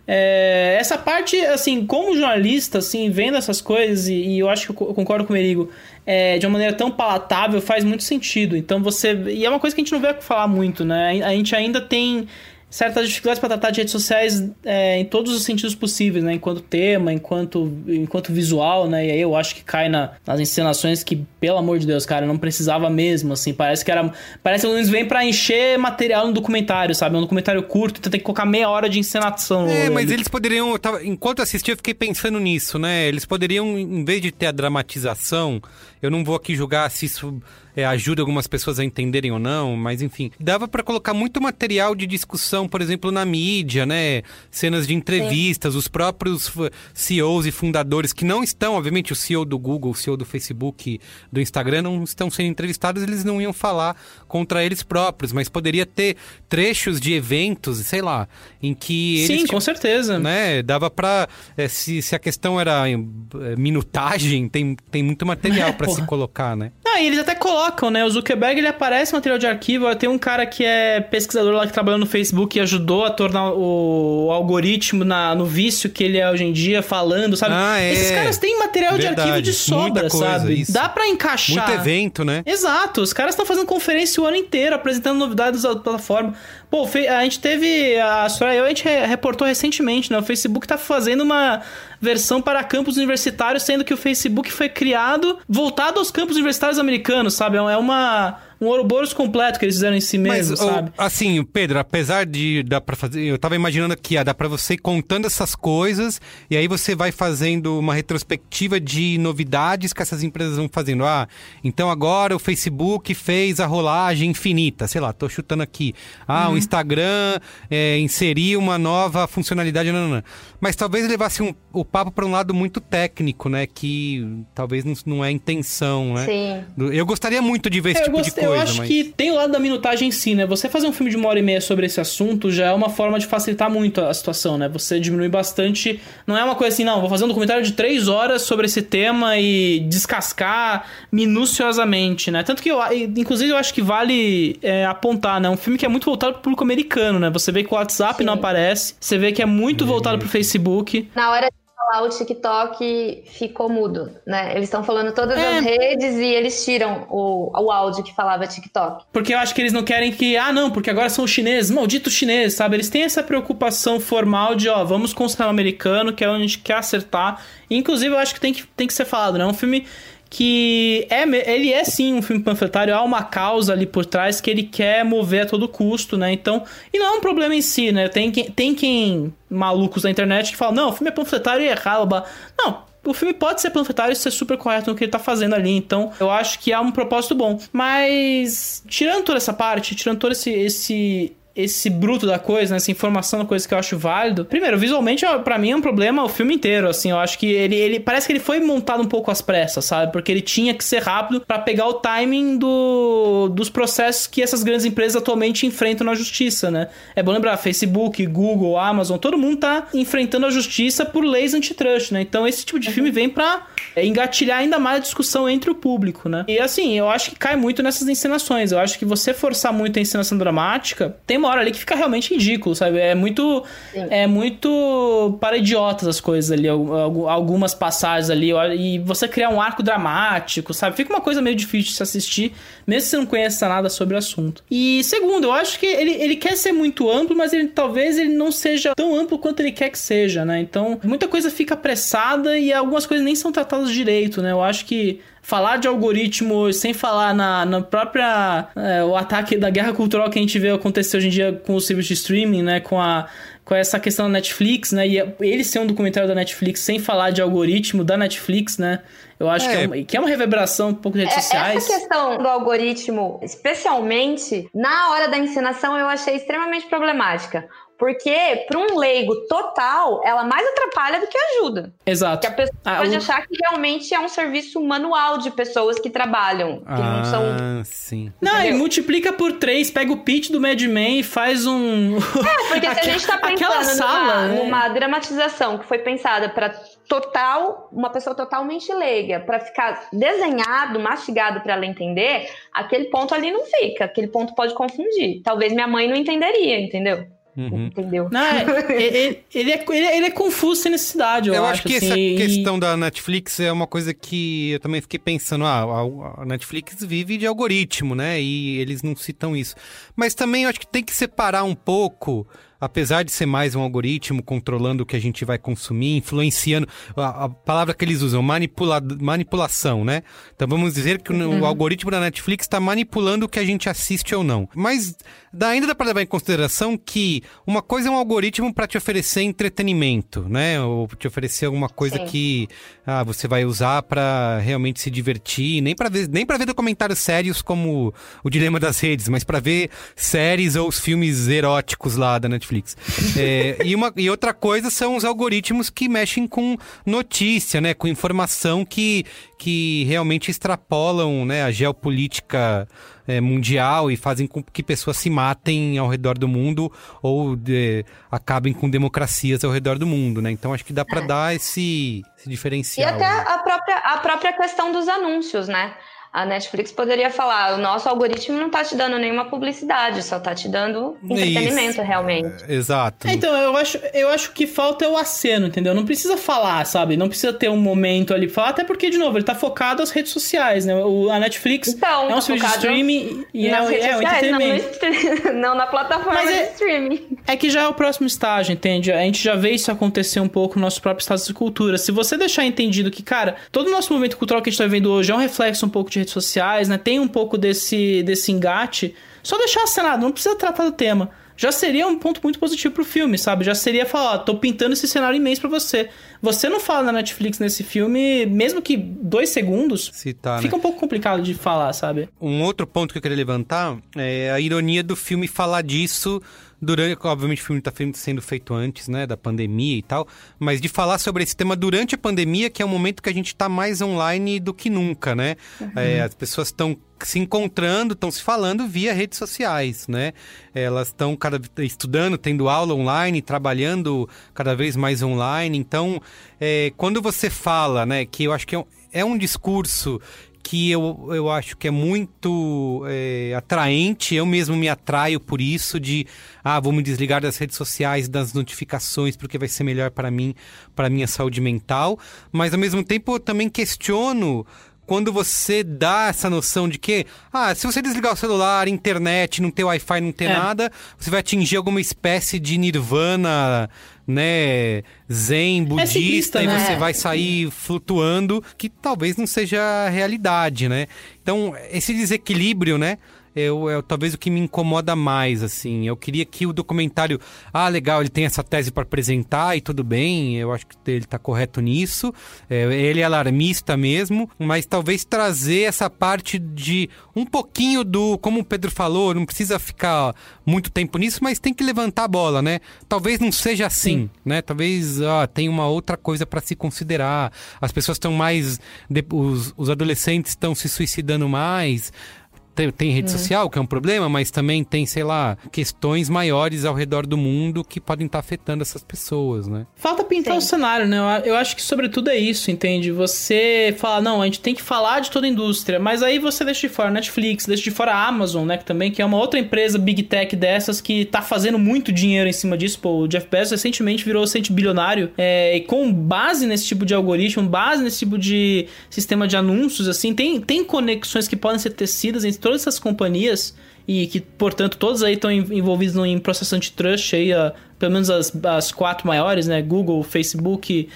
É, essa parte, assim, como jornalista, assim, vendo essas coisas, e, e eu acho que eu concordo com o Merigo, é, de uma maneira tão palatável, faz muito sentido. Então você... E é uma coisa que a gente não vê falar muito, né? A gente ainda tem certas dificuldades para tratar de redes sociais é, em todos os sentidos possíveis, né? Enquanto tema, enquanto, enquanto visual, né? E aí eu acho que cai na, nas encenações que, pelo amor de Deus, cara, não precisava mesmo, assim. Parece que era... Parece que eles vêm pra encher material no documentário, sabe? Um documentário curto, então tem que colocar meia hora de encenação. É, ali. mas eles poderiam... Eu tava, enquanto assistia, eu fiquei pensando nisso, né? Eles poderiam, em vez de ter a dramatização... Eu não vou aqui julgar se isso... é, ajuda algumas pessoas a entenderem ou não, mas enfim. Dava pra colocar muito material de discussão, por exemplo, na mídia, né? Cenas de entrevistas, Sim. os próprios C E Os e fundadores que não estão, obviamente, o C E O do Google, o C E O do Facebook, do Instagram, não estão sendo entrevistados, eles não iam falar contra eles próprios, mas poderia ter trechos de eventos, sei lá, em que eles... Sim, tipo, com certeza. Né, dava pra... É, se, se a questão era é, minutagem, tem, tem muito material é, pra porra. se colocar, né? Ah, e eles até colocam, né? O Zuckerberg, ele aparece no material de arquivo. Tem um cara que é pesquisador lá que trabalhou no Facebook e ajudou a tornar o, o algoritmo na, no vício que ele é hoje em dia, falando, sabe? Ah, é. Esses caras têm material Verdade. de arquivo de sobra, coisa, sabe? Isso. Dá pra encaixar. Muito evento, né? Exato. Os caras estão fazendo conferência o ano inteiro, apresentando novidades da plataforma. Pô, a gente teve... A Soraya, a gente reportou recentemente, né? O Facebook tá fazendo uma versão para campos universitários, sendo que o Facebook foi criado voltado aos campos universitários americanos, sabe? É uma... um Ouroboros completo que eles fizeram em si mesmo, Mas, sabe? Assim, Pedro, apesar de dar pra fazer... Eu tava imaginando que ah, dá pra você ir contando essas coisas e aí você vai fazendo uma retrospectiva de novidades que essas empresas vão fazendo. Ah, então agora o Facebook fez a rolagem infinita, sei lá, tô chutando aqui. Ah, uhum. O Instagram é, inseriu uma nova funcionalidade, não, não, não. Mas talvez levasse um, o papo pra um lado muito técnico, né? Que talvez não, não é a intenção, né? Sim. Eu gostaria muito de ver esse eu tipo gostei, de coisa. Eu acho mas... que tem o lado da minutagem em si, né? Você fazer um filme de uma hora e meia sobre esse assunto já é uma forma de facilitar muito a situação, né? Você diminui bastante... Não é uma coisa assim, não, vou fazer um documentário de três horas sobre esse tema e descascar minuciosamente, né? Tanto que, eu, inclusive, eu acho que vale é, apontar, né? Um filme que é muito voltado pro público americano, né? Você vê que o WhatsApp Sim. não aparece, você vê que é muito hum. voltado pro Facebook. Na hora falar, o TikTok ficou mudo, né? Eles estão falando todas é. as redes e eles tiram o, o áudio que falava TikTok. Porque eu acho que eles não querem que... Ah, não, porque agora são os chineses, malditos chineses, sabe? Eles têm essa preocupação formal de, ó, vamos com o cinema americano, que é onde a gente quer acertar. E, inclusive, eu acho que tem que, tem que ser falado, né? É um filme... que é, ele é sim um filme panfletário, há uma causa ali por trás que ele quer mover a todo custo, né? Então, e não é um problema em si, né? Tem quem, tem quem malucos na internet que falam, não, o filme é panfletário e é errado. Não, o filme pode ser panfletário e ser super correto no que ele tá fazendo ali, então eu acho que há um propósito bom. Mas, tirando toda essa parte, tirando todo esse... esse esse bruto da coisa, né? Essa informação da coisa que eu acho válido. Primeiro, visualmente, pra mim é um problema o filme inteiro, assim. Eu acho que ele, ele... Parece que ele foi montado um pouco às pressas, sabe? Porque ele tinha que ser rápido pra pegar o timing do, dos processos que essas grandes empresas atualmente enfrentam na justiça, né? É bom lembrar, Facebook, Google, Amazon, todo mundo tá enfrentando a justiça por leis antitrust, né? Então esse tipo de filme vem pra engatilhar ainda mais a discussão entre o público, né? E assim, eu acho que cai muito nessas encenações. Eu acho que você forçar muito a encenação dramática, tem uma hora ali que fica realmente ridículo, sabe? É muito, é muito para idiotas as coisas ali, algumas passagens ali, e você criar um arco dramático, sabe? Fica uma coisa meio difícil de se assistir, mesmo se você não conheça nada sobre o assunto. E segundo, eu acho que ele, ele quer ser muito amplo, mas ele, talvez ele não seja tão amplo quanto ele quer que seja, né? Então, muita coisa fica apressada e algumas coisas nem são tratadas direito, né? Eu acho que falar de algoritmo sem falar na, na própria... É, o ataque da guerra cultural que a gente vê acontecer hoje em dia com o serviço de streaming, né? Com, a, com essa questão da Netflix, né? E ele ser um documentário da Netflix sem falar de algoritmo da Netflix, né? Eu acho é. Que, é uma, que é uma reverberação um pouco de redes é, sociais. Essa questão do algoritmo, especialmente na hora da encenação, eu achei extremamente problemática. Porque, para um leigo total, ela mais atrapalha do que ajuda. Exato. Porque a pessoa ah, pode o... achar que realmente é um serviço manual de pessoas que trabalham. Que ah, não são... sim. Não, e multiplica por três, pega o pitch do Mad Men e faz um... É, porque se a gente tá pensando sala, numa, né? numa dramatização que foi pensada para total, uma pessoa totalmente leiga, para ficar desenhado, mastigado para ela entender, aquele ponto ali não fica. Aquele ponto pode confundir. Talvez minha mãe não entenderia, entendeu? Uhum. Entendeu? Não, ele, ele, é, ele, é, ele é confuso sem necessidade, eu, eu acho. acho que assim, essa e... questão da Netflix é uma coisa que eu também fiquei pensando. Ah, a Netflix vive de algoritmo, né? E eles não citam isso. Mas também eu acho que tem que separar um pouco apesar de ser mais um algoritmo controlando o que a gente vai consumir, influenciando, a, a palavra que eles usam, manipula, manipulação, né? Então vamos dizer que uhum. o algoritmo da Netflix está manipulando o que a gente assiste ou não. Mas ainda dá para levar em consideração que uma coisa é um algoritmo para te oferecer entretenimento, né? Ou te oferecer alguma coisa Sim. que ah, você vai usar para realmente se divertir, nem para ver, nem para ver documentários sérios como O Dilema das Redes, mas para ver séries ou os filmes eróticos lá da Netflix. é, e, uma, e outra coisa são os algoritmos que mexem com notícia, né? Com informação que, que realmente extrapolam, né, a geopolítica é, mundial e fazem com que pessoas se matem ao redor do mundo ou de, acabem com democracias ao redor do mundo, né? Então acho que dá para é. dar esse, esse diferencial. E até a própria, a própria questão dos anúncios, né? A Netflix poderia falar, o nosso algoritmo não tá te dando nenhuma publicidade, só tá te dando entretenimento, Isso. realmente. É, exato. Então, eu acho, eu acho que falta é o aceno, entendeu? Não precisa falar, sabe? Não precisa ter um momento ali pra falar, até porque, de novo, ele tá focado nas redes sociais, né? O, a Netflix então, é um tá serviço de streaming e é, é um entretenimento. Não, não na plataforma Mas é, de streaming. É que já é o próximo estágio, entende? A gente já vê isso acontecer um pouco no nosso próprio estado de cultura. Se você deixar entendido que, cara, todo o nosso movimento cultural que a gente tá vivendo hoje é um reflexo um pouco de redes sociais, né? Tem um pouco desse, desse engate. Só deixar acenado, não precisa tratar do tema. Já seria um ponto muito positivo pro filme, sabe? Já seria falar, ó, tô pintando esse cenário imenso pra você. Você não fala na Netflix nesse filme, mesmo que dois segundos, Citar, fica né? um pouco complicado de falar, sabe? Um outro ponto que eu queria levantar é a ironia do filme falar disso durante, obviamente o filme está sendo feito antes, né, da pandemia e tal, mas de falar sobre esse tema durante a pandemia, que é um momento que a gente está mais online do que nunca, né? Uhum. É, as pessoas estão se encontrando, estão se falando via redes sociais, né? Elas estão cada estudando, tendo aula online, trabalhando cada vez mais online. Então, é, quando você fala, né, que eu acho que é um, é um discurso que eu, eu acho que é muito é, atraente, eu mesmo me atraio por isso, de, ah, vou me desligar das redes sociais, das notificações, porque vai ser melhor para mim, para a minha saúde mental, mas ao mesmo tempo eu também questiono quando você dá essa noção de que, ah, se você desligar o celular, internet, não ter Wi-Fi, não ter é. nada, você vai atingir alguma espécie de nirvana, né, zen, budista, é simplista, e né? você vai sair flutuando, que talvez não seja a realidade, né? Então, esse desequilíbrio, né, Eu, eu, talvez o que me incomoda mais, assim. Eu queria que o documentário... Ah, legal, ele tem essa tese para apresentar e tudo bem, eu acho que ele está correto nisso. É, ele é alarmista mesmo, mas talvez trazer essa parte de um pouquinho do... Como o Pedro falou, não precisa ficar muito tempo nisso, mas tem que levantar a bola, né? Talvez não seja assim, Sim. né? Talvez ah, tenha uma outra coisa para se considerar. As pessoas estão mais... Os, os adolescentes estão se suicidando mais... Tem, tem rede hum. social, que é um problema, mas também tem, sei lá, questões maiores ao redor do mundo que podem estar afetando essas pessoas, né? Falta pintar Sim. o cenário, né? Eu, eu acho que sobretudo é isso, entende? Você fala, não, a gente tem que falar de toda a indústria, mas aí você deixa de fora a Netflix, deixa de fora a Amazon, né? Que também que é uma outra empresa Big Tech dessas que tá fazendo muito dinheiro em cima disso. Pô, o Jeff Bezos recentemente virou cento bilionário é, e com base nesse tipo de algoritmo, base nesse tipo de sistema de anúncios, assim, tem, tem conexões que podem ser tecidas entre todas essas companhias e que, portanto, todos aí estão envolvidos em processo antitrust aí, a, pelo menos as, as quatro maiores, né? Google, Facebook,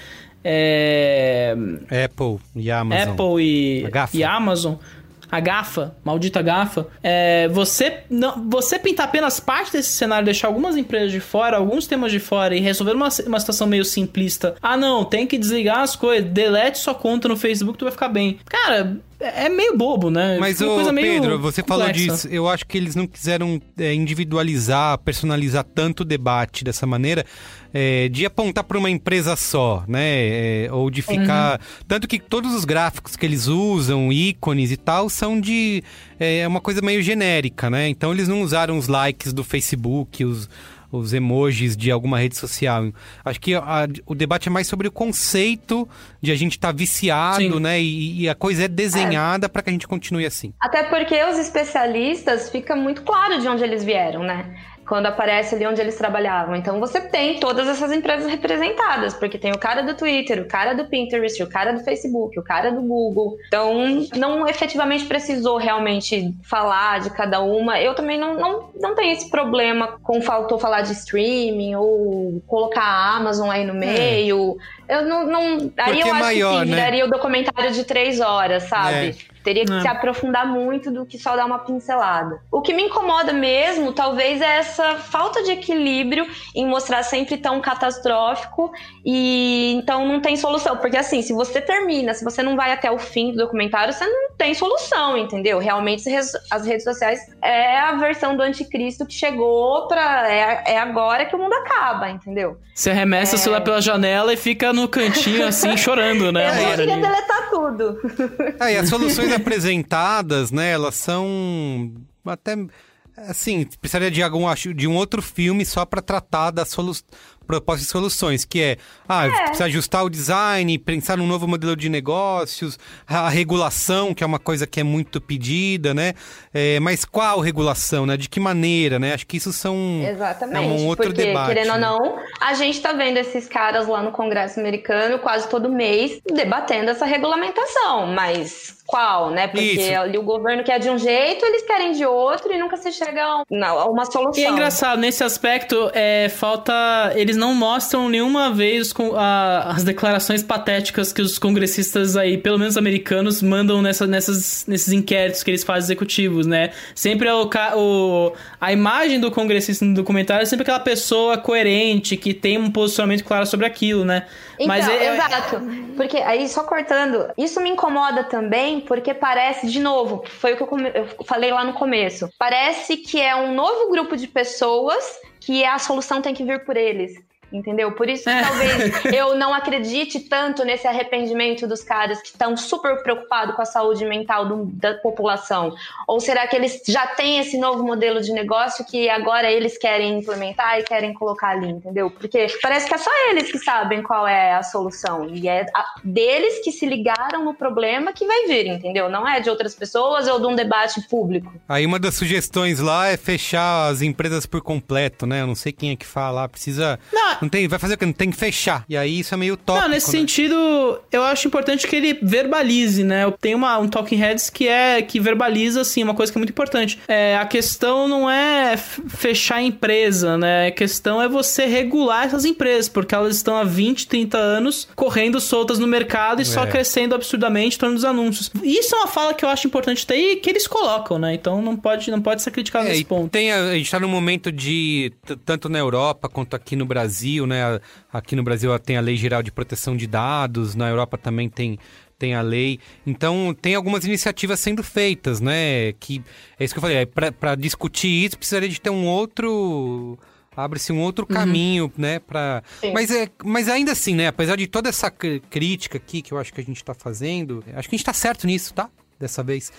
é... Apple e Amazon. Apple e, e Amazon. A GAFA, maldita GAFA, é, você, não, você pintar apenas parte desse cenário, deixar algumas empresas de fora, alguns temas de fora e resolver uma, uma situação meio simplista. Ah, não, tem que desligar as coisas, delete sua conta no Facebook, tu vai ficar bem. Cara, é meio bobo, né? Mas, ô, coisa meio Pedro, você complexa. Falou disso. Eu acho que eles não quiseram é, individualizar, personalizar tanto o debate dessa maneira, é, de apontar para uma empresa só, né? É, ou de ficar... Uhum. Tanto que todos os gráficos que eles usam, ícones e tal, são de... É uma coisa meio genérica, né? Então eles não usaram os likes do Facebook, os... os emojis de alguma rede social. Acho que a, o debate é mais sobre o conceito de a gente estar tá viciado, Sim. né? E, e a coisa é desenhada é. para que a gente continue assim. Até porque os especialistas, fica muito claro de onde eles vieram, né? quando aparece ali onde eles trabalhavam. Então você tem todas essas empresas representadas, porque tem o cara do Twitter, o cara do Pinterest, o cara do Facebook, o cara do Google. Então não efetivamente precisou realmente falar de cada uma. Eu também não, não, não tenho esse problema com faltou falar de streaming ou colocar a Amazon aí no meio. É. Eu não, não aí porque eu acho maior, que sim, né? viraria o documentário de três horas, sabe? É. Teria que é. se aprofundar muito do que só dar uma pincelada. O que me incomoda mesmo, talvez, é essa falta de equilíbrio em mostrar sempre tão catastrófico e então não tem solução. Porque assim, se você termina, se você não vai até o fim do documentário, você não tem solução, entendeu? Realmente as redes sociais é a versão do anticristo que chegou pra... É, é agora que o mundo acaba, entendeu? Você arremessa é... o celular pela janela e fica no cantinho assim, chorando, né? Eu queria deletar tudo. É, e as soluções apresentadas, né, elas são até, assim, precisaria de, algum, de um outro filme só para tratar das solu propostas e soluções, que é, ah, é. precisa ajustar o design, pensar num novo modelo de negócios, a regulação, que é uma coisa que é muito pedida, né, é, mas qual regulação, né, de que maneira, né, acho que isso são Exatamente, é um outro porque, debate. Querendo né? ou não, a gente tá vendo esses caras lá no Congresso americano quase todo mês debatendo essa regulamentação, mas qual, né, porque isso. ali o governo quer de um jeito, eles querem de outro e nunca se chega a uma solução. E é engraçado, nesse aspecto, é, falta... Eles não mostram nenhuma vez com a, as declarações patéticas que os congressistas aí, pelo menos americanos, mandam nessa, nessas, nesses inquéritos que eles fazem executivos, né? Sempre é o, o, a imagem do congressista no documentário é sempre aquela pessoa coerente, que tem um posicionamento claro sobre aquilo, né? Então, Mas é, exato. Porque aí, só cortando, isso me incomoda também, porque parece, de novo, foi o que eu, eu falei lá no começo, parece que é um novo grupo de pessoas que a solução tem que vir por eles. Entendeu? Por isso que é. talvez eu não acredite tanto nesse arrependimento dos caras que estão super preocupados com a saúde mental do, da população. Ou será que eles já têm esse novo modelo de negócio que agora eles querem implementar e querem colocar ali, entendeu? Porque parece que é só eles que sabem qual é a solução. E é a, deles que se ligaram no problema que vai vir, entendeu? Não é de outras pessoas ou de um debate público. Aí uma das sugestões lá é fechar as empresas por completo, né? Eu não sei quem é que fala, precisa... Não. Não tem, vai fazer o quê? Não tem que fechar. E aí isso é meio tópico. Não, nesse né? sentido, eu acho importante que ele verbalize, né? Tem uma, um Talking Heads que é que verbaliza, assim, uma coisa que é muito importante. É, a questão não é fechar a empresa, né? A questão é você regular essas empresas, porque elas estão há vinte, trinta anos correndo soltas no mercado e é. só crescendo absurdamente em torno dos anúncios. Isso é uma fala que eu acho importante ter e que eles colocam, né? Então não pode, não pode ser criticado é, nesse ponto. Tem a, a gente tá num momento de, tanto na Europa quanto aqui no Brasil, né? Aqui no Brasil tem a Lei Geral de Proteção de Dados, na Europa também tem, tem a lei. Então, tem algumas iniciativas sendo feitas, né? Que, é isso que eu falei, para discutir isso precisaria de ter um outro... Abre-se um outro uhum. caminho, né? Pra... Mas, é, mas ainda assim, né? Apesar de toda essa crítica aqui que eu acho que a gente tá fazendo, acho que a gente tá certo nisso, tá? Dessa vez.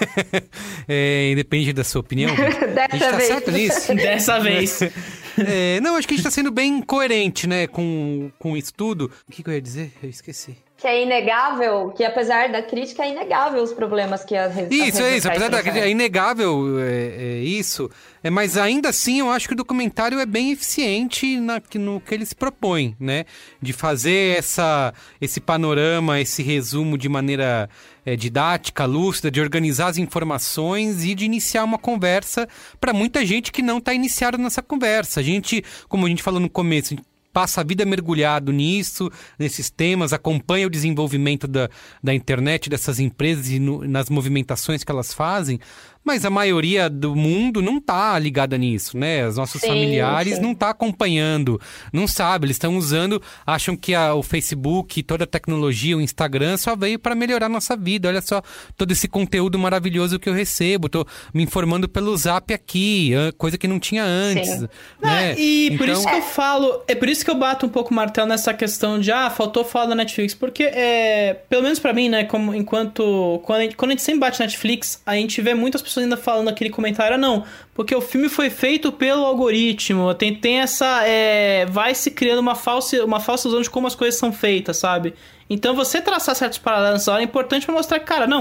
é, independe da sua opinião. Dessa a gente tá vez. certo nisso? Dessa vez. É, não, acho que a gente tá sendo bem coerente, né, com, com isso tudo. O que, que eu ia dizer? Eu esqueci. Que é inegável, que apesar da crítica, é inegável os problemas que as redes Isso, as é isso. Apesar da crítica, é inegável é, é isso. É, mas ainda assim, eu acho que o documentário é bem eficiente na, no que ele se propõe, né? De fazer essa, esse panorama, esse resumo de maneira é, didática, lúcida, de organizar as informações e de iniciar uma conversa para muita gente que não está iniciada nessa conversa. A gente, como a gente falou no começo, a gente passa a vida mergulhado nisso, nesses temas, acompanha o desenvolvimento da, da internet, dessas empresas e no, nas movimentações que elas fazem, mas a maioria do mundo não está ligada nisso, né? Os nossos sim, familiares sim. não tá acompanhando, não sabe, eles estão usando, acham que a, o Facebook, toda a tecnologia, o Instagram só veio para melhorar a nossa vida. Olha só todo esse conteúdo maravilhoso que eu recebo, tô me informando pelo Zap aqui, coisa que não tinha antes, né? Ah, e então... por isso que eu falo, é por isso que eu bato um pouco o martelo nessa questão de, ah, faltou falar da Netflix, porque, é, pelo menos pra mim, né, como enquanto, quando a, gente, quando a gente sempre bate Netflix, a gente vê muitas pessoas ainda falando aquele comentário, ah, não, porque o filme foi feito pelo algoritmo, tem, tem essa, é, vai se criando uma falsa, uma falsa ilusão de como as coisas são feitas, sabe? Então você traçar certos paralelos é importante pra mostrar que, cara, não,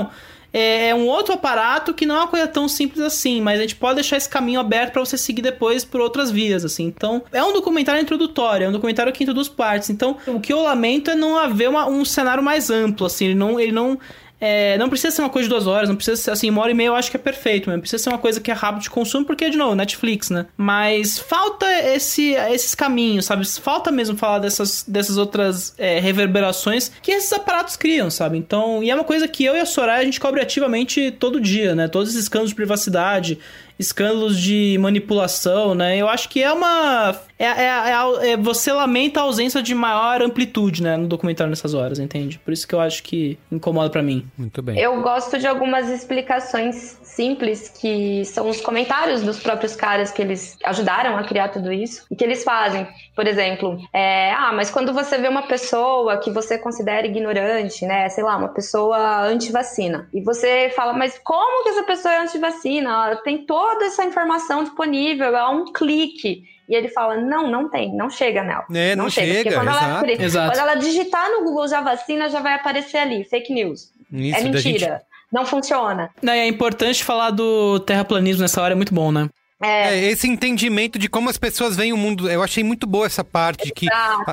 é um outro aparato que não é uma coisa tão simples assim, mas a gente pode deixar esse caminho aberto pra você seguir depois por outras vias, assim. Então, é um documentário introdutório, é um documentário que introduz partes. Então, o que eu lamento é não haver uma, um cenário mais amplo, assim, ele não... Ele não É, não precisa ser uma coisa de duas horas, não precisa ser assim, uma hora e meia eu acho que é perfeito, mas precisa ser uma coisa que é rápido de consumo, porque, de novo, Netflix, né? Mas falta esse, esses caminhos, sabe? Falta mesmo falar dessas, dessas outras é, reverberações que esses aparatos criam, sabe? Então, e é uma coisa que eu e a Soraya, a gente cobre ativamente todo dia, né? Todos esses escândalos de privacidade, escândalos de manipulação, né? Eu acho que é uma... É, é, é, é, você lamenta a ausência de maior amplitude, né? No documentário nessas horas, entende? Por isso que eu acho que incomoda pra mim. Muito bem. Eu gosto de algumas explicações simples, que são os comentários dos próprios caras que eles ajudaram a criar tudo isso, e que eles fazem. Por exemplo, é, ah, mas quando você vê uma pessoa que você considera ignorante, né? Sei lá, uma pessoa anti-vacina, e você fala, mas como que essa pessoa é anti-vacina? Ela tem toda essa informação disponível, é um clique. E ele fala, não, não tem, não chega nela. É, não, não chega, chega. Porque quando exato, ela, exato. quando ela digitar no Google já vacina, já vai aparecer ali, fake news. Isso, é mentira, gente... não funciona. Não, é importante falar do terraplanismo nessa hora, é muito bom, né? É. É, esse entendimento de como as pessoas veem o mundo, eu achei muito boa essa parte de que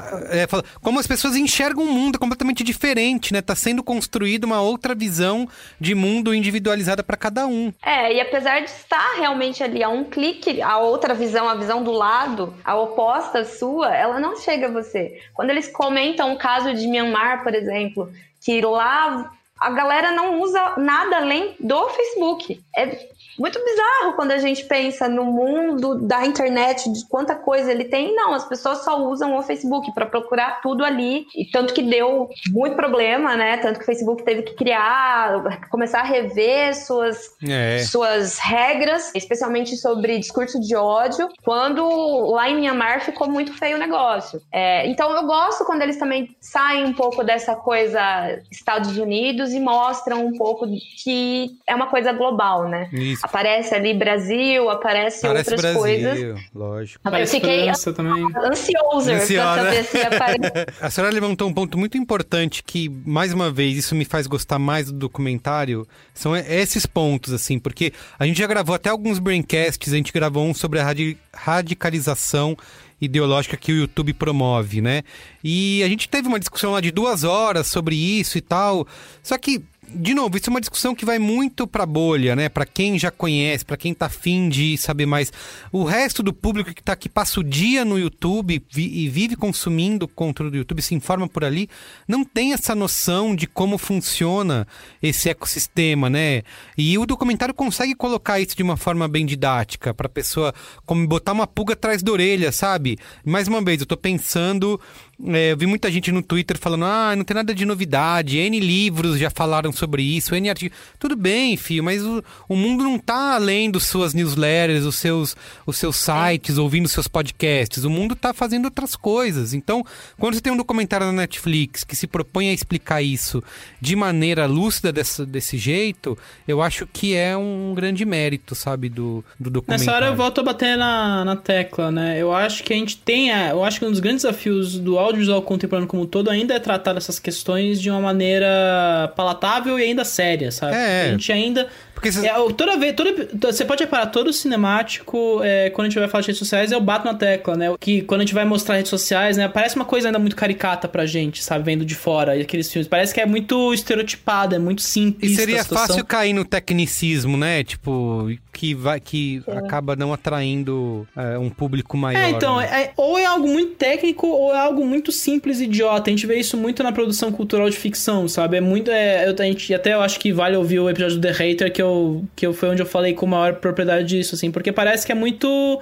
é, como as pessoas enxergam o mundo completamente diferente, né? Tá sendo construída uma outra visão de mundo individualizada para cada um. É, e apesar de estar realmente ali a um clique, a outra visão, a visão do lado, a oposta sua, ela não chega a você. Quando eles comentam o caso de Myanmar, por exemplo, que lá a galera não usa nada além do Facebook. É muito bizarro quando a gente pensa no mundo da internet, de quanta coisa ele tem. Não, as pessoas só usam o Facebook para procurar tudo ali. E tanto que deu muito problema, né? Tanto que o Facebook teve que criar, começar a rever suas, é. suas regras, especialmente sobre discurso de ódio, quando lá em Myanmar ficou muito feio o negócio. É, então eu gosto quando eles também saem um pouco dessa coisa Estados Unidos e mostram um pouco que é uma coisa global, né? Isso. Aparece ali Brasil, aparece, aparece outras Brasil, coisas. Lógico. Eu fiquei também. ansiosa pra saber se aparece. A senhora levantou um ponto muito importante que, mais uma vez, isso me faz gostar mais do documentário. São esses pontos, assim, porque a gente já gravou até alguns braincasts, a gente gravou um sobre a radi- radicalização ideológica que o YouTube promove, né? E a gente teve uma discussão lá de duas horas sobre isso e tal. Só que, de novo, isso é uma discussão que vai muito pra bolha, né? Pra quem já conhece, pra quem tá afim de saber mais. O resto do público que tá aqui, passa o dia no YouTube vi- e vive consumindo conteúdo do YouTube, se informa por ali, não tem essa noção de como funciona esse ecossistema, né? E o documentário consegue colocar isso de uma forma bem didática, pra pessoa como botar uma pulga atrás da orelha, sabe? Mais uma vez, eu tô pensando... É, eu vi muita gente no Twitter falando, ah, não tem nada de novidade, N livros já falaram sobre isso, N artigos. Tudo bem, filho, mas o, o mundo não tá além das suas newsletters, os seus, os seus sites, ouvindo seus podcasts. O mundo tá fazendo outras coisas. Então, quando você tem um documentário na Netflix que se propõe a explicar isso de maneira lúcida desse, desse jeito, eu acho que é um grande mérito, sabe, do, do documentário. Nessa hora eu volto a bater na, na tecla, né? Eu acho que a gente tem, a, eu acho que um dos grandes desafios do audiovisual contemporâneo como um todo ainda é tratar dessas questões de uma maneira palatável e ainda séria, sabe? É. A gente ainda... Porque cê... é, toda vez, toda, você pode reparar, todo cinemático, é, quando a gente vai falar de redes sociais, eu bato na tecla, né? Que quando a gente vai mostrar redes sociais, né? Parece uma coisa ainda muito caricata pra gente, sabe? Vendo de fora, aqueles filmes. Parece que é muito estereotipado, é muito simples. E seria fácil cair no tecnicismo, né? Tipo, que, vai, que é. acaba não atraindo é, um público maior. É, então, né? é, ou é algo muito técnico, ou é algo muito simples e idiota. A gente vê isso muito na produção cultural de ficção, sabe? É muito... É, eu, a gente, até eu acho que vale ouvir o episódio do The Hater, que eu que eu, foi onde eu falei com maior propriedade disso, assim, porque parece que é muito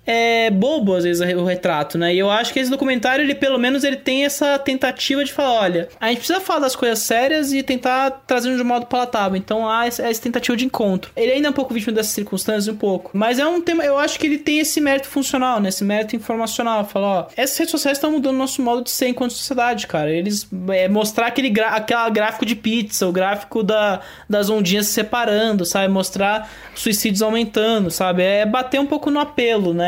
é, bobo, às vezes, o retrato, né? E eu acho que esse documentário, ele, pelo menos, ele tem essa tentativa de falar, olha, a gente precisa falar das coisas sérias e tentar trazer de um modo palatável, então há essa, essa tentativa de encontro. Ele ainda é um pouco vítima dessas circunstâncias, um pouco, mas é um tema, eu acho que ele tem esse mérito funcional, né? Esse mérito informacional, falar, ó, essas redes sociais estão mudando o nosso modo de ser enquanto sociedade, cara. Eles, é, mostrar aquele, gra- aquele gráfico de pizza, o gráfico da, das ondinhas se separando, sabe? Mostrar suicídios aumentando, sabe? É bater um pouco no apelo, né?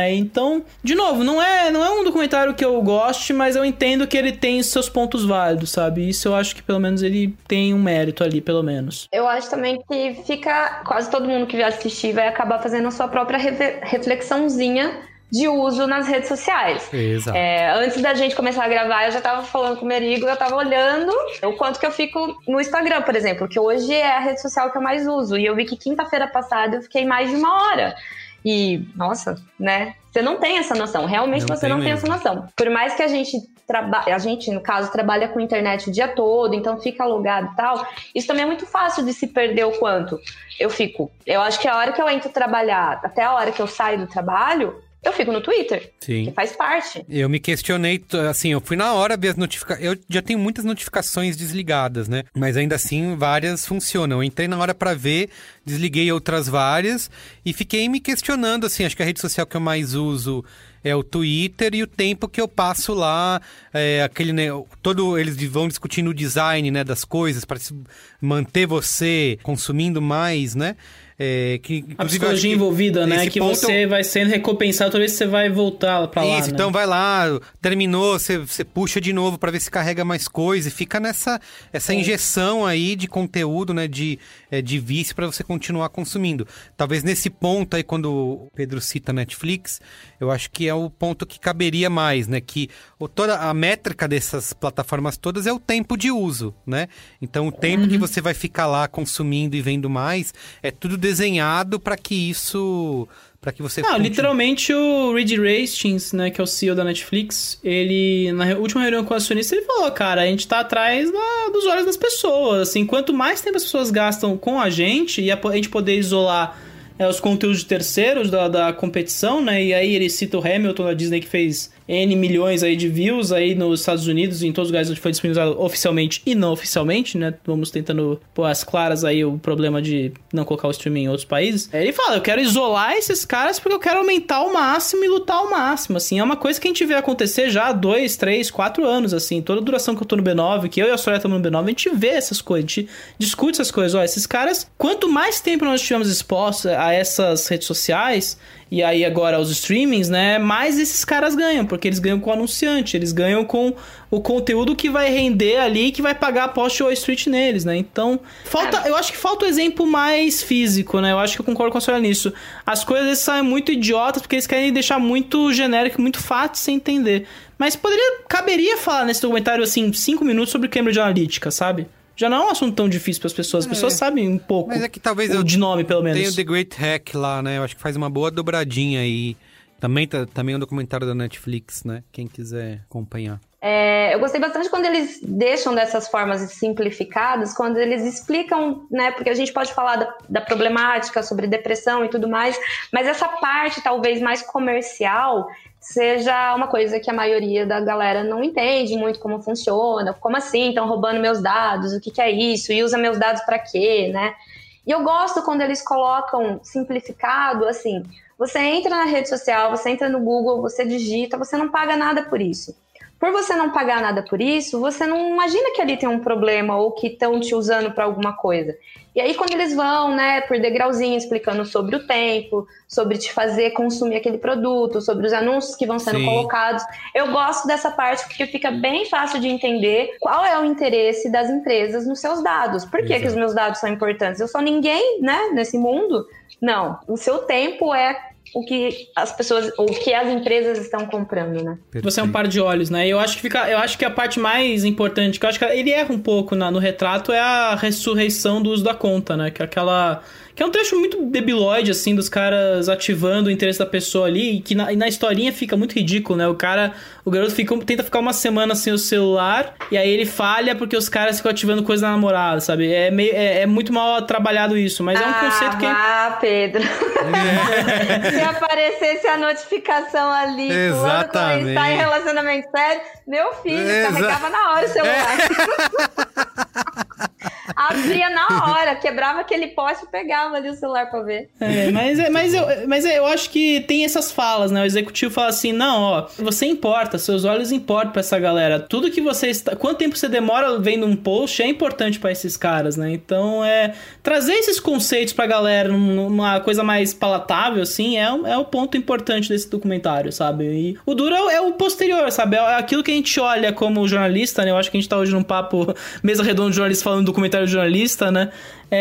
né? Então, de novo, não é, não é um documentário que eu goste, mas eu entendo que ele tem seus pontos válidos, sabe? Isso eu acho que pelo menos ele tem um mérito ali, pelo menos. Eu acho também que fica... Quase todo mundo que vai assistir vai acabar fazendo a sua própria re- reflexãozinha de uso nas redes sociais. Exato. É, antes da gente começar a gravar, eu já tava falando com o Merigo, eu tava olhando o quanto que eu fico no Instagram, por exemplo, que hoje é a rede social que eu mais uso. E eu vi que quinta-feira passada eu fiquei mais de uma hora. E, nossa, né? Você não tem essa noção. Realmente não você tem não mesmo. tem essa noção. Por mais que a gente trabalhe, a gente, no caso, trabalha com internet o dia todo, então fica alugado e tal, isso também é muito fácil de se perder o quanto eu fico. Eu acho que a hora que eu entro trabalhar, até a hora que eu saio do trabalho, eu fico no Twitter, Sim. que faz parte. Eu me questionei, assim, eu fui na hora ver as notificações. Eu já tenho muitas notificações desligadas, né? Mas ainda assim, várias funcionam. Eu entrei na hora pra ver, desliguei outras várias e fiquei me questionando, assim, acho que a rede social que eu mais uso é o Twitter e o tempo que eu passo lá, é, aquele, né, todo, eles vão discutindo o design, né, das coisas, para manter você consumindo mais, né? É, que, a psicologia envolvida, né? Que ponto... você vai sendo recompensado toda vez que você vai voltar pra lá. Isso, né? Então vai lá, terminou, você, você puxa de novo pra ver se carrega mais coisa e fica nessa essa injeção aí de conteúdo, né? De, é, de vício pra você continuar consumindo. Talvez nesse ponto aí, quando o Pedro cita Netflix, eu acho que é o ponto que caberia mais, né? Que toda a métrica dessas plataformas todas é o tempo de uso, né? Então o tempo uhum. que você vai ficar lá consumindo e vendo mais é tudo desenhado para que isso, para que você... Não, continue. Literalmente o Reed Hastings, né, que é o C E O da Netflix, ele, na última reunião com o acionista, ele falou, cara, a gente tá atrás da, dos olhos das pessoas, assim, quanto mais tempo as pessoas gastam com a gente e a, a gente poder isolar é, os conteúdos de terceiros da, da competição, né, e aí ele cita o Hamilton da Disney que fez N milhões aí de views aí nos Estados Unidos, em todos os lugares onde foi disponibilizado oficialmente e não oficialmente, né? Vamos tentando pôr as claras aí o problema de não colocar o streaming em outros países. Ele fala, eu quero isolar esses caras porque eu quero aumentar ao máximo e lutar ao máximo, assim. É uma coisa que a gente vê acontecer já há dois, três, quatro anos, assim. Toda a duração que eu tô no B nove, que eu e a Soraya estamos no B nove, a gente vê essas coisas, a gente discute essas coisas. Ó, esses caras, quanto mais tempo nós estivermos expostos a essas redes sociais... E aí agora os streamings, né, mais esses caras ganham, porque eles ganham com o anunciante, eles ganham com o conteúdo que vai render ali, que vai pagar a post Wall Street neles, né, então, falta, eu acho que falta o exemplo mais físico, né, eu acho que eu concordo com a senhora nisso, as coisas saem muito idiotas, porque eles querem deixar muito genérico, muito fácil sem entender, mas poderia, caberia falar nesse documentário, assim, cinco minutos sobre Cambridge Analytica, sabe? Já não é um assunto tão difícil para as pessoas. As é. pessoas sabem um pouco. Mas é que talvez ou eu de nome, pelo menos. Tem o The Great Hack lá, né? Eu acho que faz uma boa dobradinha aí. Também, tá, também é um documentário da Netflix, né? Quem quiser acompanhar. É, eu gostei bastante quando eles deixam dessas formas simplificadas, quando eles explicam, né? Porque a gente pode falar da, da problemática sobre depressão e tudo mais, mas essa parte talvez mais comercial seja uma coisa que a maioria da galera não entende muito como funciona, como assim, estão roubando meus dados, o que, que é isso, e usa meus dados para quê, né? E eu gosto quando eles colocam simplificado, assim, você entra na rede social, você entra no Google, você digita, você não paga nada por isso. Por você não pagar nada por isso, você não imagina que ali tem um problema ou que estão te usando para alguma coisa. E aí quando eles vão, né, por degrauzinho, explicando sobre o tempo, sobre te fazer consumir aquele produto, sobre os anúncios que vão sendo Sim. colocados, eu gosto dessa parte porque fica bem fácil de entender qual é o interesse das empresas nos seus dados. Por que, que os meus dados são importantes? Eu sou ninguém, né, nesse mundo? Não, o seu tempo é o que as pessoas, o que as empresas estão comprando, né? Você é um par de olhos, né? Eu acho que fica, eu acho que a parte mais importante, que eu acho que ele erra um pouco na, no retrato, é a ressurreição do uso da conta, né? Que é aquela... Que é um trecho muito debilóide, assim, dos caras ativando o interesse da pessoa ali, e que na, e na historinha fica muito ridículo, né? O cara, o garoto fica, tenta ficar uma semana sem o celular, e aí ele falha porque os caras ficam ativando coisa na namorada, sabe? É, meio, é, é muito mal trabalhado isso, mas é um ah, conceito que... Ah, Pedro! É. Se aparecesse a notificação ali, Exatamente. Quando ele está em relacionamento sério, meu filho, Exa... carregava na hora o celular. É. Abria na hora, quebrava aquele poste e pegava ali o celular pra ver. É, mas, é, mas, eu, mas eu acho que tem essas falas, né? O executivo fala assim, não, ó, você importa, seus olhos importam pra essa galera. Tudo que você está... Quanto tempo você demora vendo um post é importante pra esses caras, né? Então, é... Trazer esses conceitos pra galera numa coisa mais palatável, assim, é, é o ponto importante desse documentário, sabe? E o duro é, é o posterior, sabe? É aquilo que a gente olha como jornalista, né? Eu acho que a gente tá hoje num papo mesa redonda de jornalista falando do documentário de jornalista, né?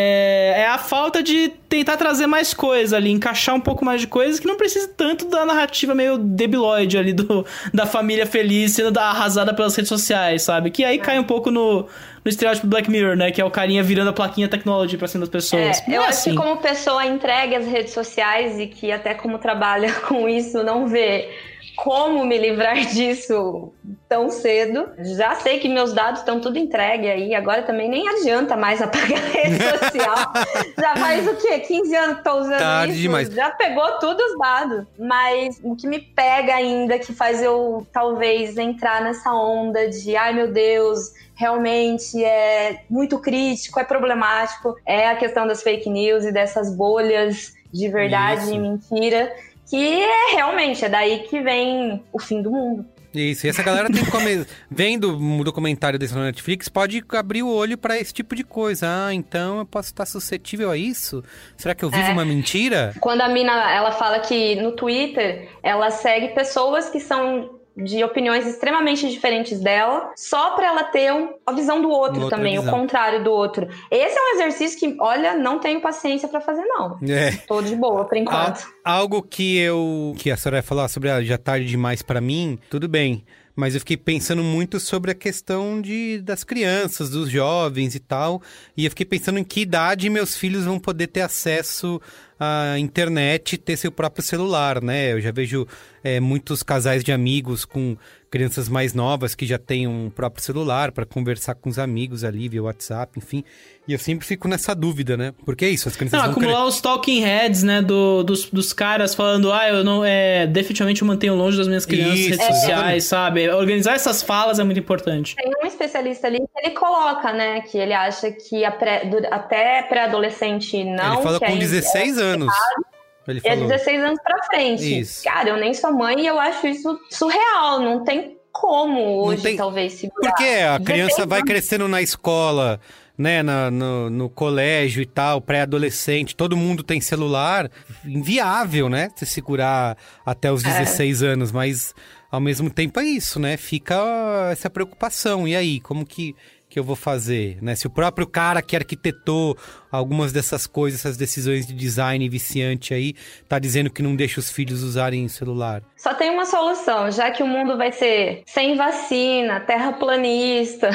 É, é a falta de tentar trazer mais coisa ali, encaixar um pouco mais de coisas que não precisa tanto da narrativa meio debilóide ali do, da família feliz sendo arrasada pelas redes sociais, sabe? Que aí cai um pouco no, no estereótipo do Black Mirror, né? Que é o carinha virando a plaquinha technology pra cima das pessoas. É, eu é acho assim. que como pessoa entregue às redes sociais e que até como trabalha com isso, não vê como me livrar disso tão cedo. Já sei que meus dados estão tudo entregue aí, agora também nem adianta mais apagar a rede social. Já faz o quê? quinze anos que tô usando Tarde isso, demais. Já pegou tudo os dados. Mas o que me pega ainda, que faz eu talvez entrar nessa onda de ai meu Deus, realmente é muito crítico, é problemático, é a questão das fake news e dessas bolhas de verdade Isso. e mentira, que é realmente, é daí que vem o fim do mundo. Isso, e essa galera tem que comer. Vendo o documentário desse no Netflix, pode abrir o olho pra esse tipo de coisa. Ah, então eu posso estar suscetível a isso? Será que eu vivo É. uma mentira? Quando a mina, ela fala que no Twitter, ela segue pessoas que são de opiniões extremamente diferentes dela, só pra ela ter um, a visão do outro Outra também, visão. o contrário do outro. Esse é um exercício que, olha, não tenho paciência pra fazer, não. É. Tô de boa, por enquanto. Al- algo que eu... Que a Soraya falou sobre ah, já tarde demais pra mim, tudo bem. Mas eu fiquei pensando muito sobre a questão de, das crianças, dos jovens e tal. E eu fiquei pensando em que idade meus filhos vão poder ter acesso à internet e ter seu próprio celular, né? Eu já vejo é, muitos casais de amigos com crianças mais novas que já têm um próprio celular para conversar com os amigos ali via WhatsApp, enfim. E eu sempre fico nessa dúvida, né? Porque é isso, as crianças Não, vão... acumular cre- os talking heads, né, do, dos, dos caras falando, ah, eu não, é, definitivamente eu mantenho longe das minhas crianças, Isso, redes é. sociais, sabe? Organizar essas falas é muito importante. Tem um especialista ali que ele coloca, né, que ele acha que a pré, do- até pré-adolescente não... Ele fala que com ainda dezesseis é anos. Ele É falou. dezesseis anos pra frente. Isso. Cara, eu nem sou mãe e eu acho isso surreal. Não tem como hoje, tem- talvez, segurar. Porque a criança dezesseis vai anos. crescendo na escola, né, na- no, no colégio e tal, pré-adolescente, todo mundo tem celular, inviável, né, se segurar até os dezesseis anos, mas ao mesmo tempo é isso, né, fica essa preocupação, e aí, como que, que eu vou fazer, né, se o próprio cara que arquitetou algumas dessas coisas, essas decisões de design viciante aí, tá dizendo que não deixa os filhos usarem celular. Só tem uma solução, já que o mundo vai ser sem vacina, terraplanista.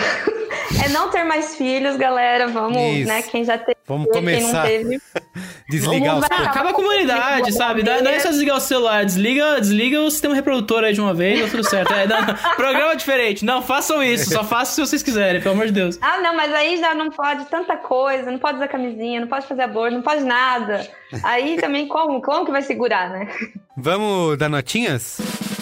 É não ter mais filhos, galera. Vamos, Isso. né? Quem já teve, Vamos quem começar não teve. Desligar os... Vamos Ah, acaba a comunidade, sabe? Não é só desligar o celular, desliga, desliga o sistema reprodutor aí de uma vez, dá tudo certo. É, não, programa diferente. Não, façam isso, só façam se vocês quiserem, pelo amor de Deus. Ah, não, mas aí já não pode tanta coisa, não pode usar camisinha, não pode fazer aborto, não pode nada. Aí também como, como que vai segurar, né? Vamos dar notinhas?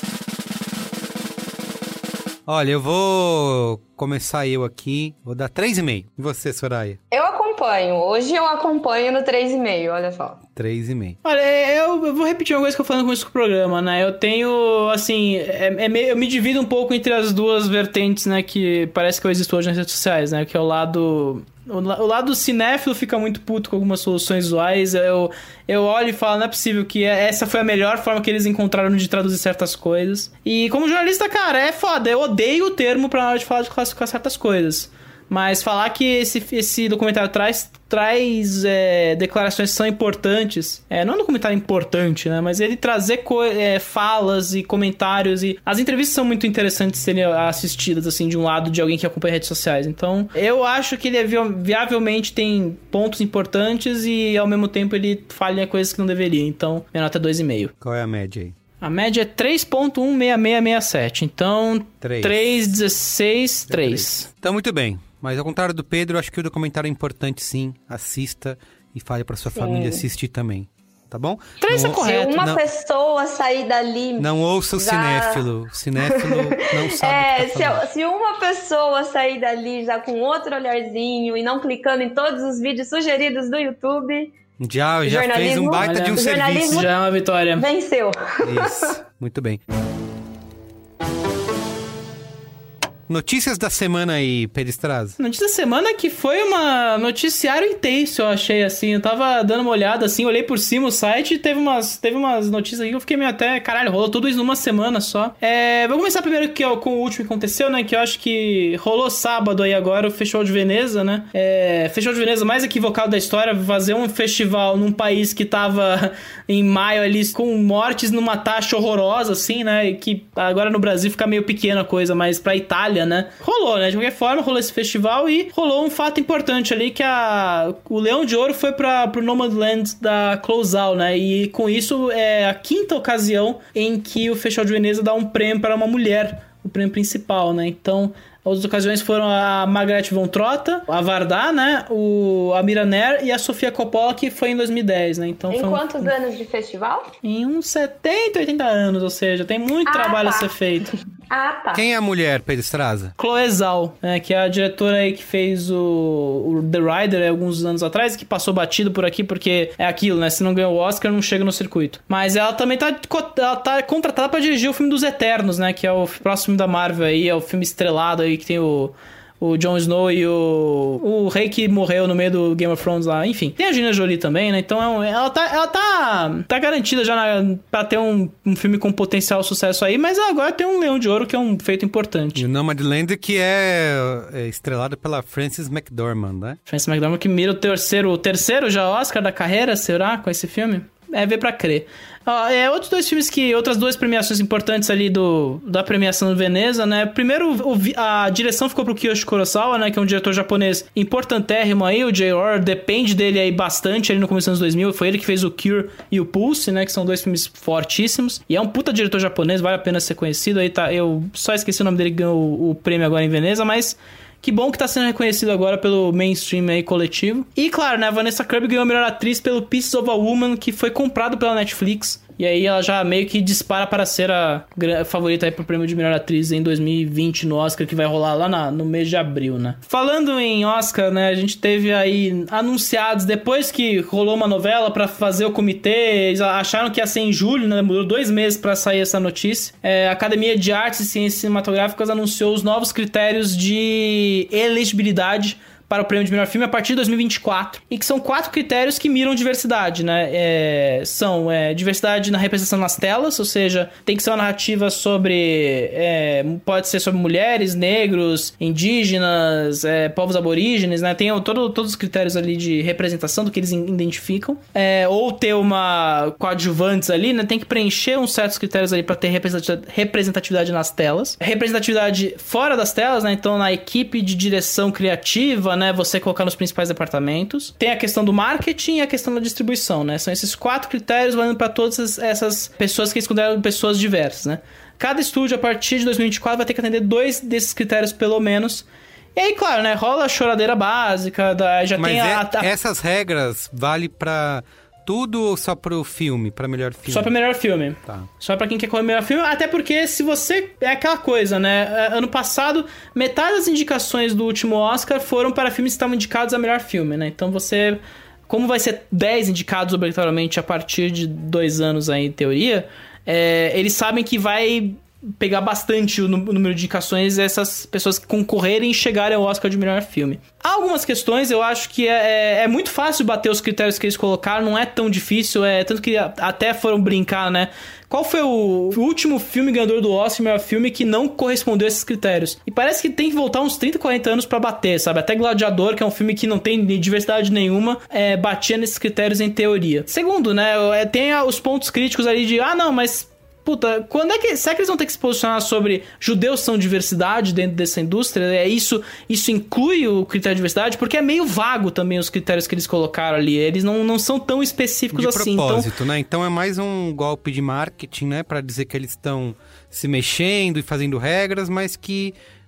Olha, eu vou começar eu aqui, vou dar três e meio. E você, Soraya? Eu acompanho, hoje eu acompanho no três e meio, olha só. três e meio. Olha, eu, eu vou repetir uma coisa que eu falei com isso com o programa, né? Eu tenho, assim, é, é meio, eu me divido um pouco entre as duas vertentes, né? Que parece que eu existo hoje nas redes sociais, né? Que é o lado... O, la- o lado cinéfilo fica muito puto com algumas soluções visuais. Eu, eu olho e falo, não é possível que essa foi a melhor forma que eles encontraram de traduzir certas coisas. E como jornalista, cara, é foda. Eu odeio o termo pra na hora de falar de classificar certas coisas. Mas falar que esse, esse documentário traz, traz é, declarações que são importantes, é, não é um documentário importante, né? Mas ele trazer co- é, falas e comentários e... As entrevistas são muito interessantes de serem assistidas, assim, de um lado de alguém que acompanha redes sociais. Então, eu acho que ele é vi- viavelmente tem pontos importantes e, ao mesmo tempo, ele falha em coisas que não deveria. Então, minha nota é dois e meio. Qual é a média aí? A média é três ponto um seis seis seis sete. Então, Três. três, dezesseis, três. Então, muito bem. Mas ao contrário do Pedro, eu acho que o documentário é importante sim. Assista e fale pra sua Sim. família assistir também. tá bom? Três é não, correto. Se uma não, pessoa sair dali... Não ouça o já... cinéfilo. O cinéfilo não sabe é, o que tá falando. se, se uma pessoa sair dali já com outro olharzinho e não clicando em todos os vídeos sugeridos do YouTube... Já, já fez um baita olha, de um serviço. Já é uma vitória. Venceu. Isso, muito bem. Notícias da semana aí, Peristraza. Notícia da semana que foi uma noticiário intenso, eu achei, assim. Eu tava dando uma olhada, assim, olhei por cima o site e teve umas, teve umas notícias aqui que eu fiquei meio até... Caralho, rolou tudo isso numa semana só. É, vou começar primeiro que, ó, com o último que aconteceu, né? Que eu acho que rolou sábado aí agora o Festival de Veneza, né? É, Festival de Veneza mais equivocado da história, fazer um festival num país que tava em maio ali com mortes numa taxa horrorosa, assim, né? E que agora no Brasil fica meio pequena a coisa, mas pra Itália, né? Rolou, né? De qualquer forma, rolou esse festival e rolou um fato importante ali, que a... o Leão de Ouro foi para pro Nomadland da Closal, né? E com isso é a quinta ocasião em que o Festival de Veneza dá um prêmio para uma mulher, o prêmio principal, né? Então, as outras ocasiões foram a Margaret von Trotta, a Varda, né? O a Miraner e a Sofia Coppola, que foi em dois mil e dez, né? Então, em foi um... quantos anos de festival? Em uns setenta, oitenta anos, ou seja, tem muito ah, trabalho tá. a ser feito. Ah, tá. Quem é a mulher, Peristraza? Chloe Zhao, né, que é a diretora aí que fez o, o The Rider alguns anos atrás, que passou batido por aqui porque é aquilo, né? Se não ganhou o Oscar, não chega no circuito. Mas ela também tá, ela tá contratada pra dirigir o filme dos Eternos, né? Que é o próximo filme da Marvel aí, é o filme estrelado aí que tem o... o Jon Snow e o... o rei que morreu no meio do Game of Thrones lá. Enfim, tem a Angelina Jolie também, né? Então é um, ela, tá, ela tá tá garantida já na, pra ter um, um filme com potencial sucesso aí, mas agora tem um Leão de Ouro, que é um feito importante. E o Nomadland, que é, é estrelado pela Frances McDormand, né? Frances McDormand, que mira o terceiro, o terceiro já Oscar da carreira, será? Com esse filme? É ver pra crer. Ó, é, outros dois filmes que... Outras duas premiações importantes ali do, da premiação do Veneza, né? Primeiro, o, a direção ficou pro Kiyoshi Kurosawa, né? Que é um diretor japonês importantérrimo aí. O J-Horror depende dele aí bastante ali no começo dos anos dois mil. Foi ele que fez o Cure e o Pulse, né? Que são dois filmes fortíssimos. E é um puta diretor japonês, vale a pena ser conhecido. Aí tá... Eu só esqueci o nome dele, ganhou o, o prêmio agora em Veneza, mas... Que bom que tá sendo reconhecido agora pelo mainstream aí coletivo. E claro, né, a Vanessa Kirby ganhou a melhor atriz pelo Pieces of a Woman, que foi comprado pela Netflix. E aí ela já meio que dispara para ser a favorita aí pro prêmio de melhor atriz em dois mil e vinte no Oscar, que vai rolar lá na, no mês de abril, né? Falando em Oscar, né, a gente teve aí anunciados, depois que rolou uma novela para fazer o comitê, eles acharam que ia ser em julho, né? Demorou dois meses para sair essa notícia. É, a Academia de Artes e Ciências Cinematográficas anunciou os novos critérios de elegibilidade para o prêmio de melhor filme a partir de dois mil e vinte e quatro. E que são quatro critérios que miram diversidade, né? É, são é, diversidade na representação nas telas, ou seja, tem que ser uma narrativa sobre... É, pode ser sobre mulheres, negros, indígenas, é, povos aborígenes, né? Tem todo, todos os critérios ali de representação do que eles identificam. É, ou ter uma coadjuvantes ali, né? Tem que preencher uns certos critérios ali para ter representatividade nas telas. Representatividade fora das telas, né? Então, na equipe de direção criativa, né, você colocar nos principais departamentos. Tem a questão do marketing e a questão da distribuição, né? São esses quatro critérios valendo para todas essas pessoas que eles consideram pessoas diversas, né? Cada estúdio, a partir de dois mil e vinte e quatro, vai ter que atender dois desses critérios, pelo menos. E aí, claro, né? Rola a choradeira básica, da, já Mas tem a, é, a... essas regras vale pra... Tudo ou só pro filme, pra melhor filme? Só pra melhor filme. Tá. Só pra quem quer correr melhor filme. Até porque se você... É aquela coisa, né? Ano passado, metade das indicações do último Oscar foram para filmes que estavam indicados a melhor filme, né? Então você... Como vai ser dez indicados obrigatoriamente a partir de dois anos aí, em teoria, é, eles sabem que vai... pegar bastante o número de indicações essas pessoas que concorrerem e chegarem ao Oscar de melhor filme. Há algumas questões, eu acho que é, é, é muito fácil bater os critérios que eles colocaram, não é tão difícil, é tanto que até foram brincar, né? Qual foi o último filme ganhador do Oscar de melhor filme que não correspondeu a esses critérios? E parece que tem que voltar uns trinta, quarenta anos pra bater, sabe? Até Gladiador, que é um filme que não tem diversidade nenhuma, é, batia nesses critérios em teoria. Segundo, né? Tem os pontos críticos ali de, ah, não, mas... Puta, quando é que... Será que eles vão ter que se posicionar sobre judeus são diversidade dentro dessa indústria? É isso, isso inclui o critério de diversidade? Porque é meio vago também os critérios que eles colocaram ali. Eles não, não são tão específicos de assim. De propósito, então... né? Então é mais um golpe de marketing, né? Pra dizer que eles estão se mexendo e fazendo regras, mas que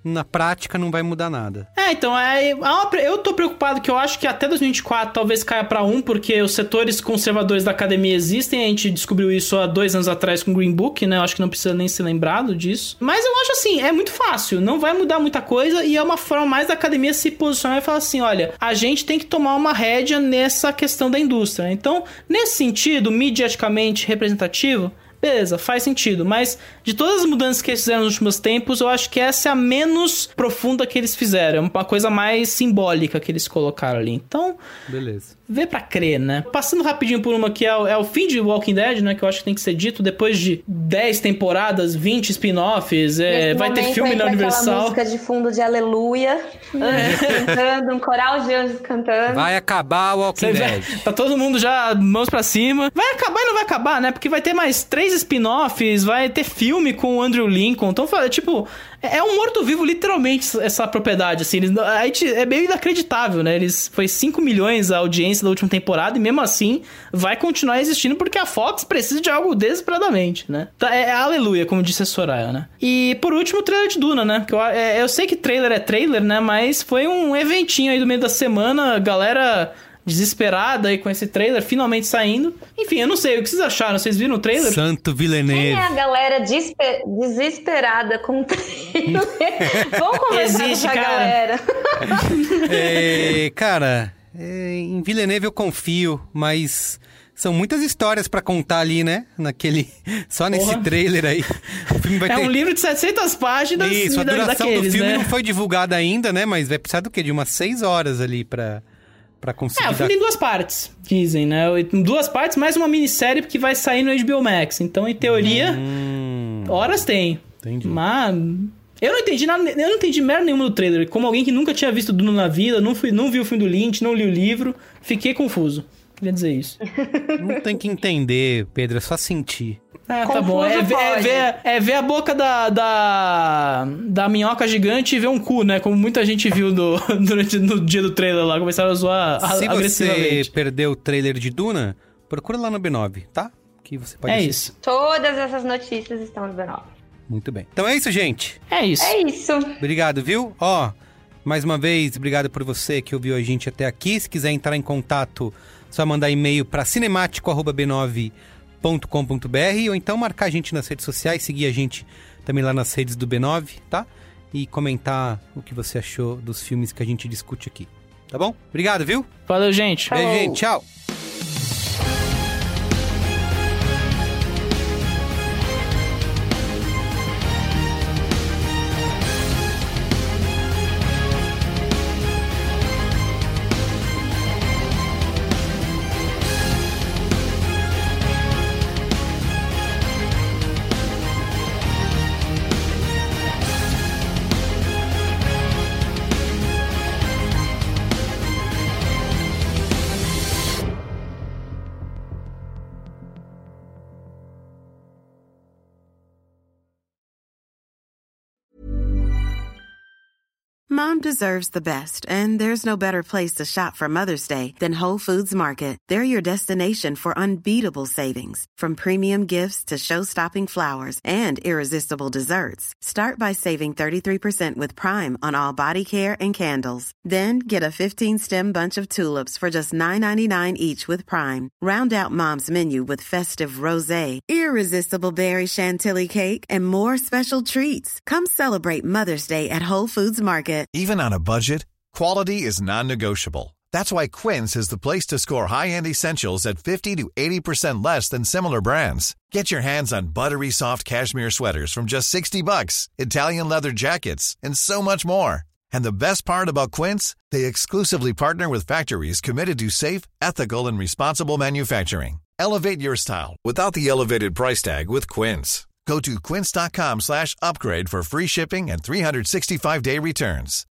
na prática não vai mudar nada. É, então, é, é uma, eu tô preocupado que eu acho que até dois mil e vinte e quatro talvez caia pra um, porque os setores conservadores da academia existem, a gente descobriu isso há dois anos atrás com o Green Book, né? Eu acho que não precisa nem ser lembrado disso. Mas eu acho assim, é muito fácil, não vai mudar muita coisa e é uma forma mais da academia se posicionar e falar assim, olha, a gente tem que tomar uma rédea nessa questão da indústria. Então, nesse sentido, mediaticamente representativo, beleza, faz sentido, mas de todas as mudanças que eles fizeram nos últimos tempos, eu acho que essa é a menos profunda que eles fizeram, é uma coisa mais simbólica que eles colocaram ali. Então, beleza. Vê pra crer, né? Passando rapidinho por uma que é o, é o fim de Walking Dead, né, que eu acho que tem que ser dito, depois de dez temporadas, vinte spin-offs, é, vai ter filme na Universal. Aquela música de fundo de Aleluia, é. cantando, um coral de anjos cantando. Vai acabar o Walking Dead. Vai, tá todo mundo já mãos pra cima. Vai acabar e não vai acabar, né? Porque vai ter mais três spin-offs, vai ter filme com o Andrew Lincoln. Então, tipo, é um morto-vivo, literalmente, essa propriedade, assim. Eles, a gente, é meio inacreditável, né? Eles, foi cinco milhões a audiência da última temporada e mesmo assim vai continuar existindo porque a Fox precisa de algo desesperadamente, né? É, é aleluia, como disse a Soraya, né? E, por último, o trailer de Duna, né? Que eu, é, eu sei que trailer é trailer, né? Mas foi um eventinho aí do meio da semana, galera desesperada aí com esse trailer finalmente saindo. Enfim, eu não sei, o que vocês acharam? Vocês viram o trailer? Santo Villeneuve. Quem é a galera despe- desesperada com o trailer? Vamos conversar Existe, com a cara. galera. é, cara, é, em Villeneuve eu confio, mas são muitas histórias pra contar ali, né? Naquele, só nesse Porra. trailer aí. O filme vai é ter... um livro de setecentas páginas. Isso, a duração daqueles, do filme né? não foi divulgada ainda, né? Mas vai precisar do quê? De umas seis horas ali pra... Pra conseguir É, o filme dar... tem duas partes, dizem, né? Duas partes, mais uma minissérie que vai sair no H B O Max. Então, em teoria, hum... horas tem. Entendi. Mas... Eu não entendi nada, eu não entendi merda nenhuma do trailer. Como alguém que nunca tinha visto Duna na vida, não, fui, não viu o filme do Lynch, não li o livro, fiquei confuso. Queria dizer isso. Não tem que entender, Pedro, é só sentir. Ah, tá bom. É, ver- é, ver, é ver a boca da, da, da minhoca gigante e ver um cu, né? Como muita gente viu no, durante no dia do trailer lá. Começaram a zoar a, Se agressivamente. você perdeu o trailer de Duna, procura lá no B nove, tá? Que você pode É assistir. isso. Todas essas notícias estão no B nove. Muito bem. Então é isso, gente. É isso. É isso. Obrigado, viu? Ó, mais uma vez, obrigado por você que ouviu a gente até aqui. Se quiser entrar em contato, só mandar e-mail para cinemático arroba b nove ponto com ponto b r ou então marcar a gente nas redes sociais, seguir a gente também lá nas redes do B nove, tá? E comentar o que você achou dos filmes que a gente discute aqui, tá bom? Obrigado, viu? Valeu, gente. Beijo, Falou. gente. Tchau. Mom deserves the best, and there's no better place to shop for Mother's Day than Whole Foods Market. They're your destination for unbeatable savings, from premium gifts to show-stopping flowers and irresistible desserts. Start by saving thirty-three percent with Prime on all body care and candles. Then get a fifteen-stem bunch of tulips for just nine ninety-nine each with Prime. Round out Mom's menu with festive rosé, irresistible berry chantilly cake, and more special treats. Come celebrate Mother's Day at Whole Foods Market. Even on a budget, quality is non-negotiable. That's why Quince is the place to score high-end essentials at fifty to eighty percent less than similar brands. Get your hands on buttery soft cashmere sweaters from just sixty bucks, Italian leather jackets, and so much more. And the best part about Quince, they exclusively partner with factories committed to safe, ethical, and responsible manufacturing. Elevate your style without the elevated price tag with Quince. Go to quince.com slash upgrade for free shipping and three sixty-five day returns.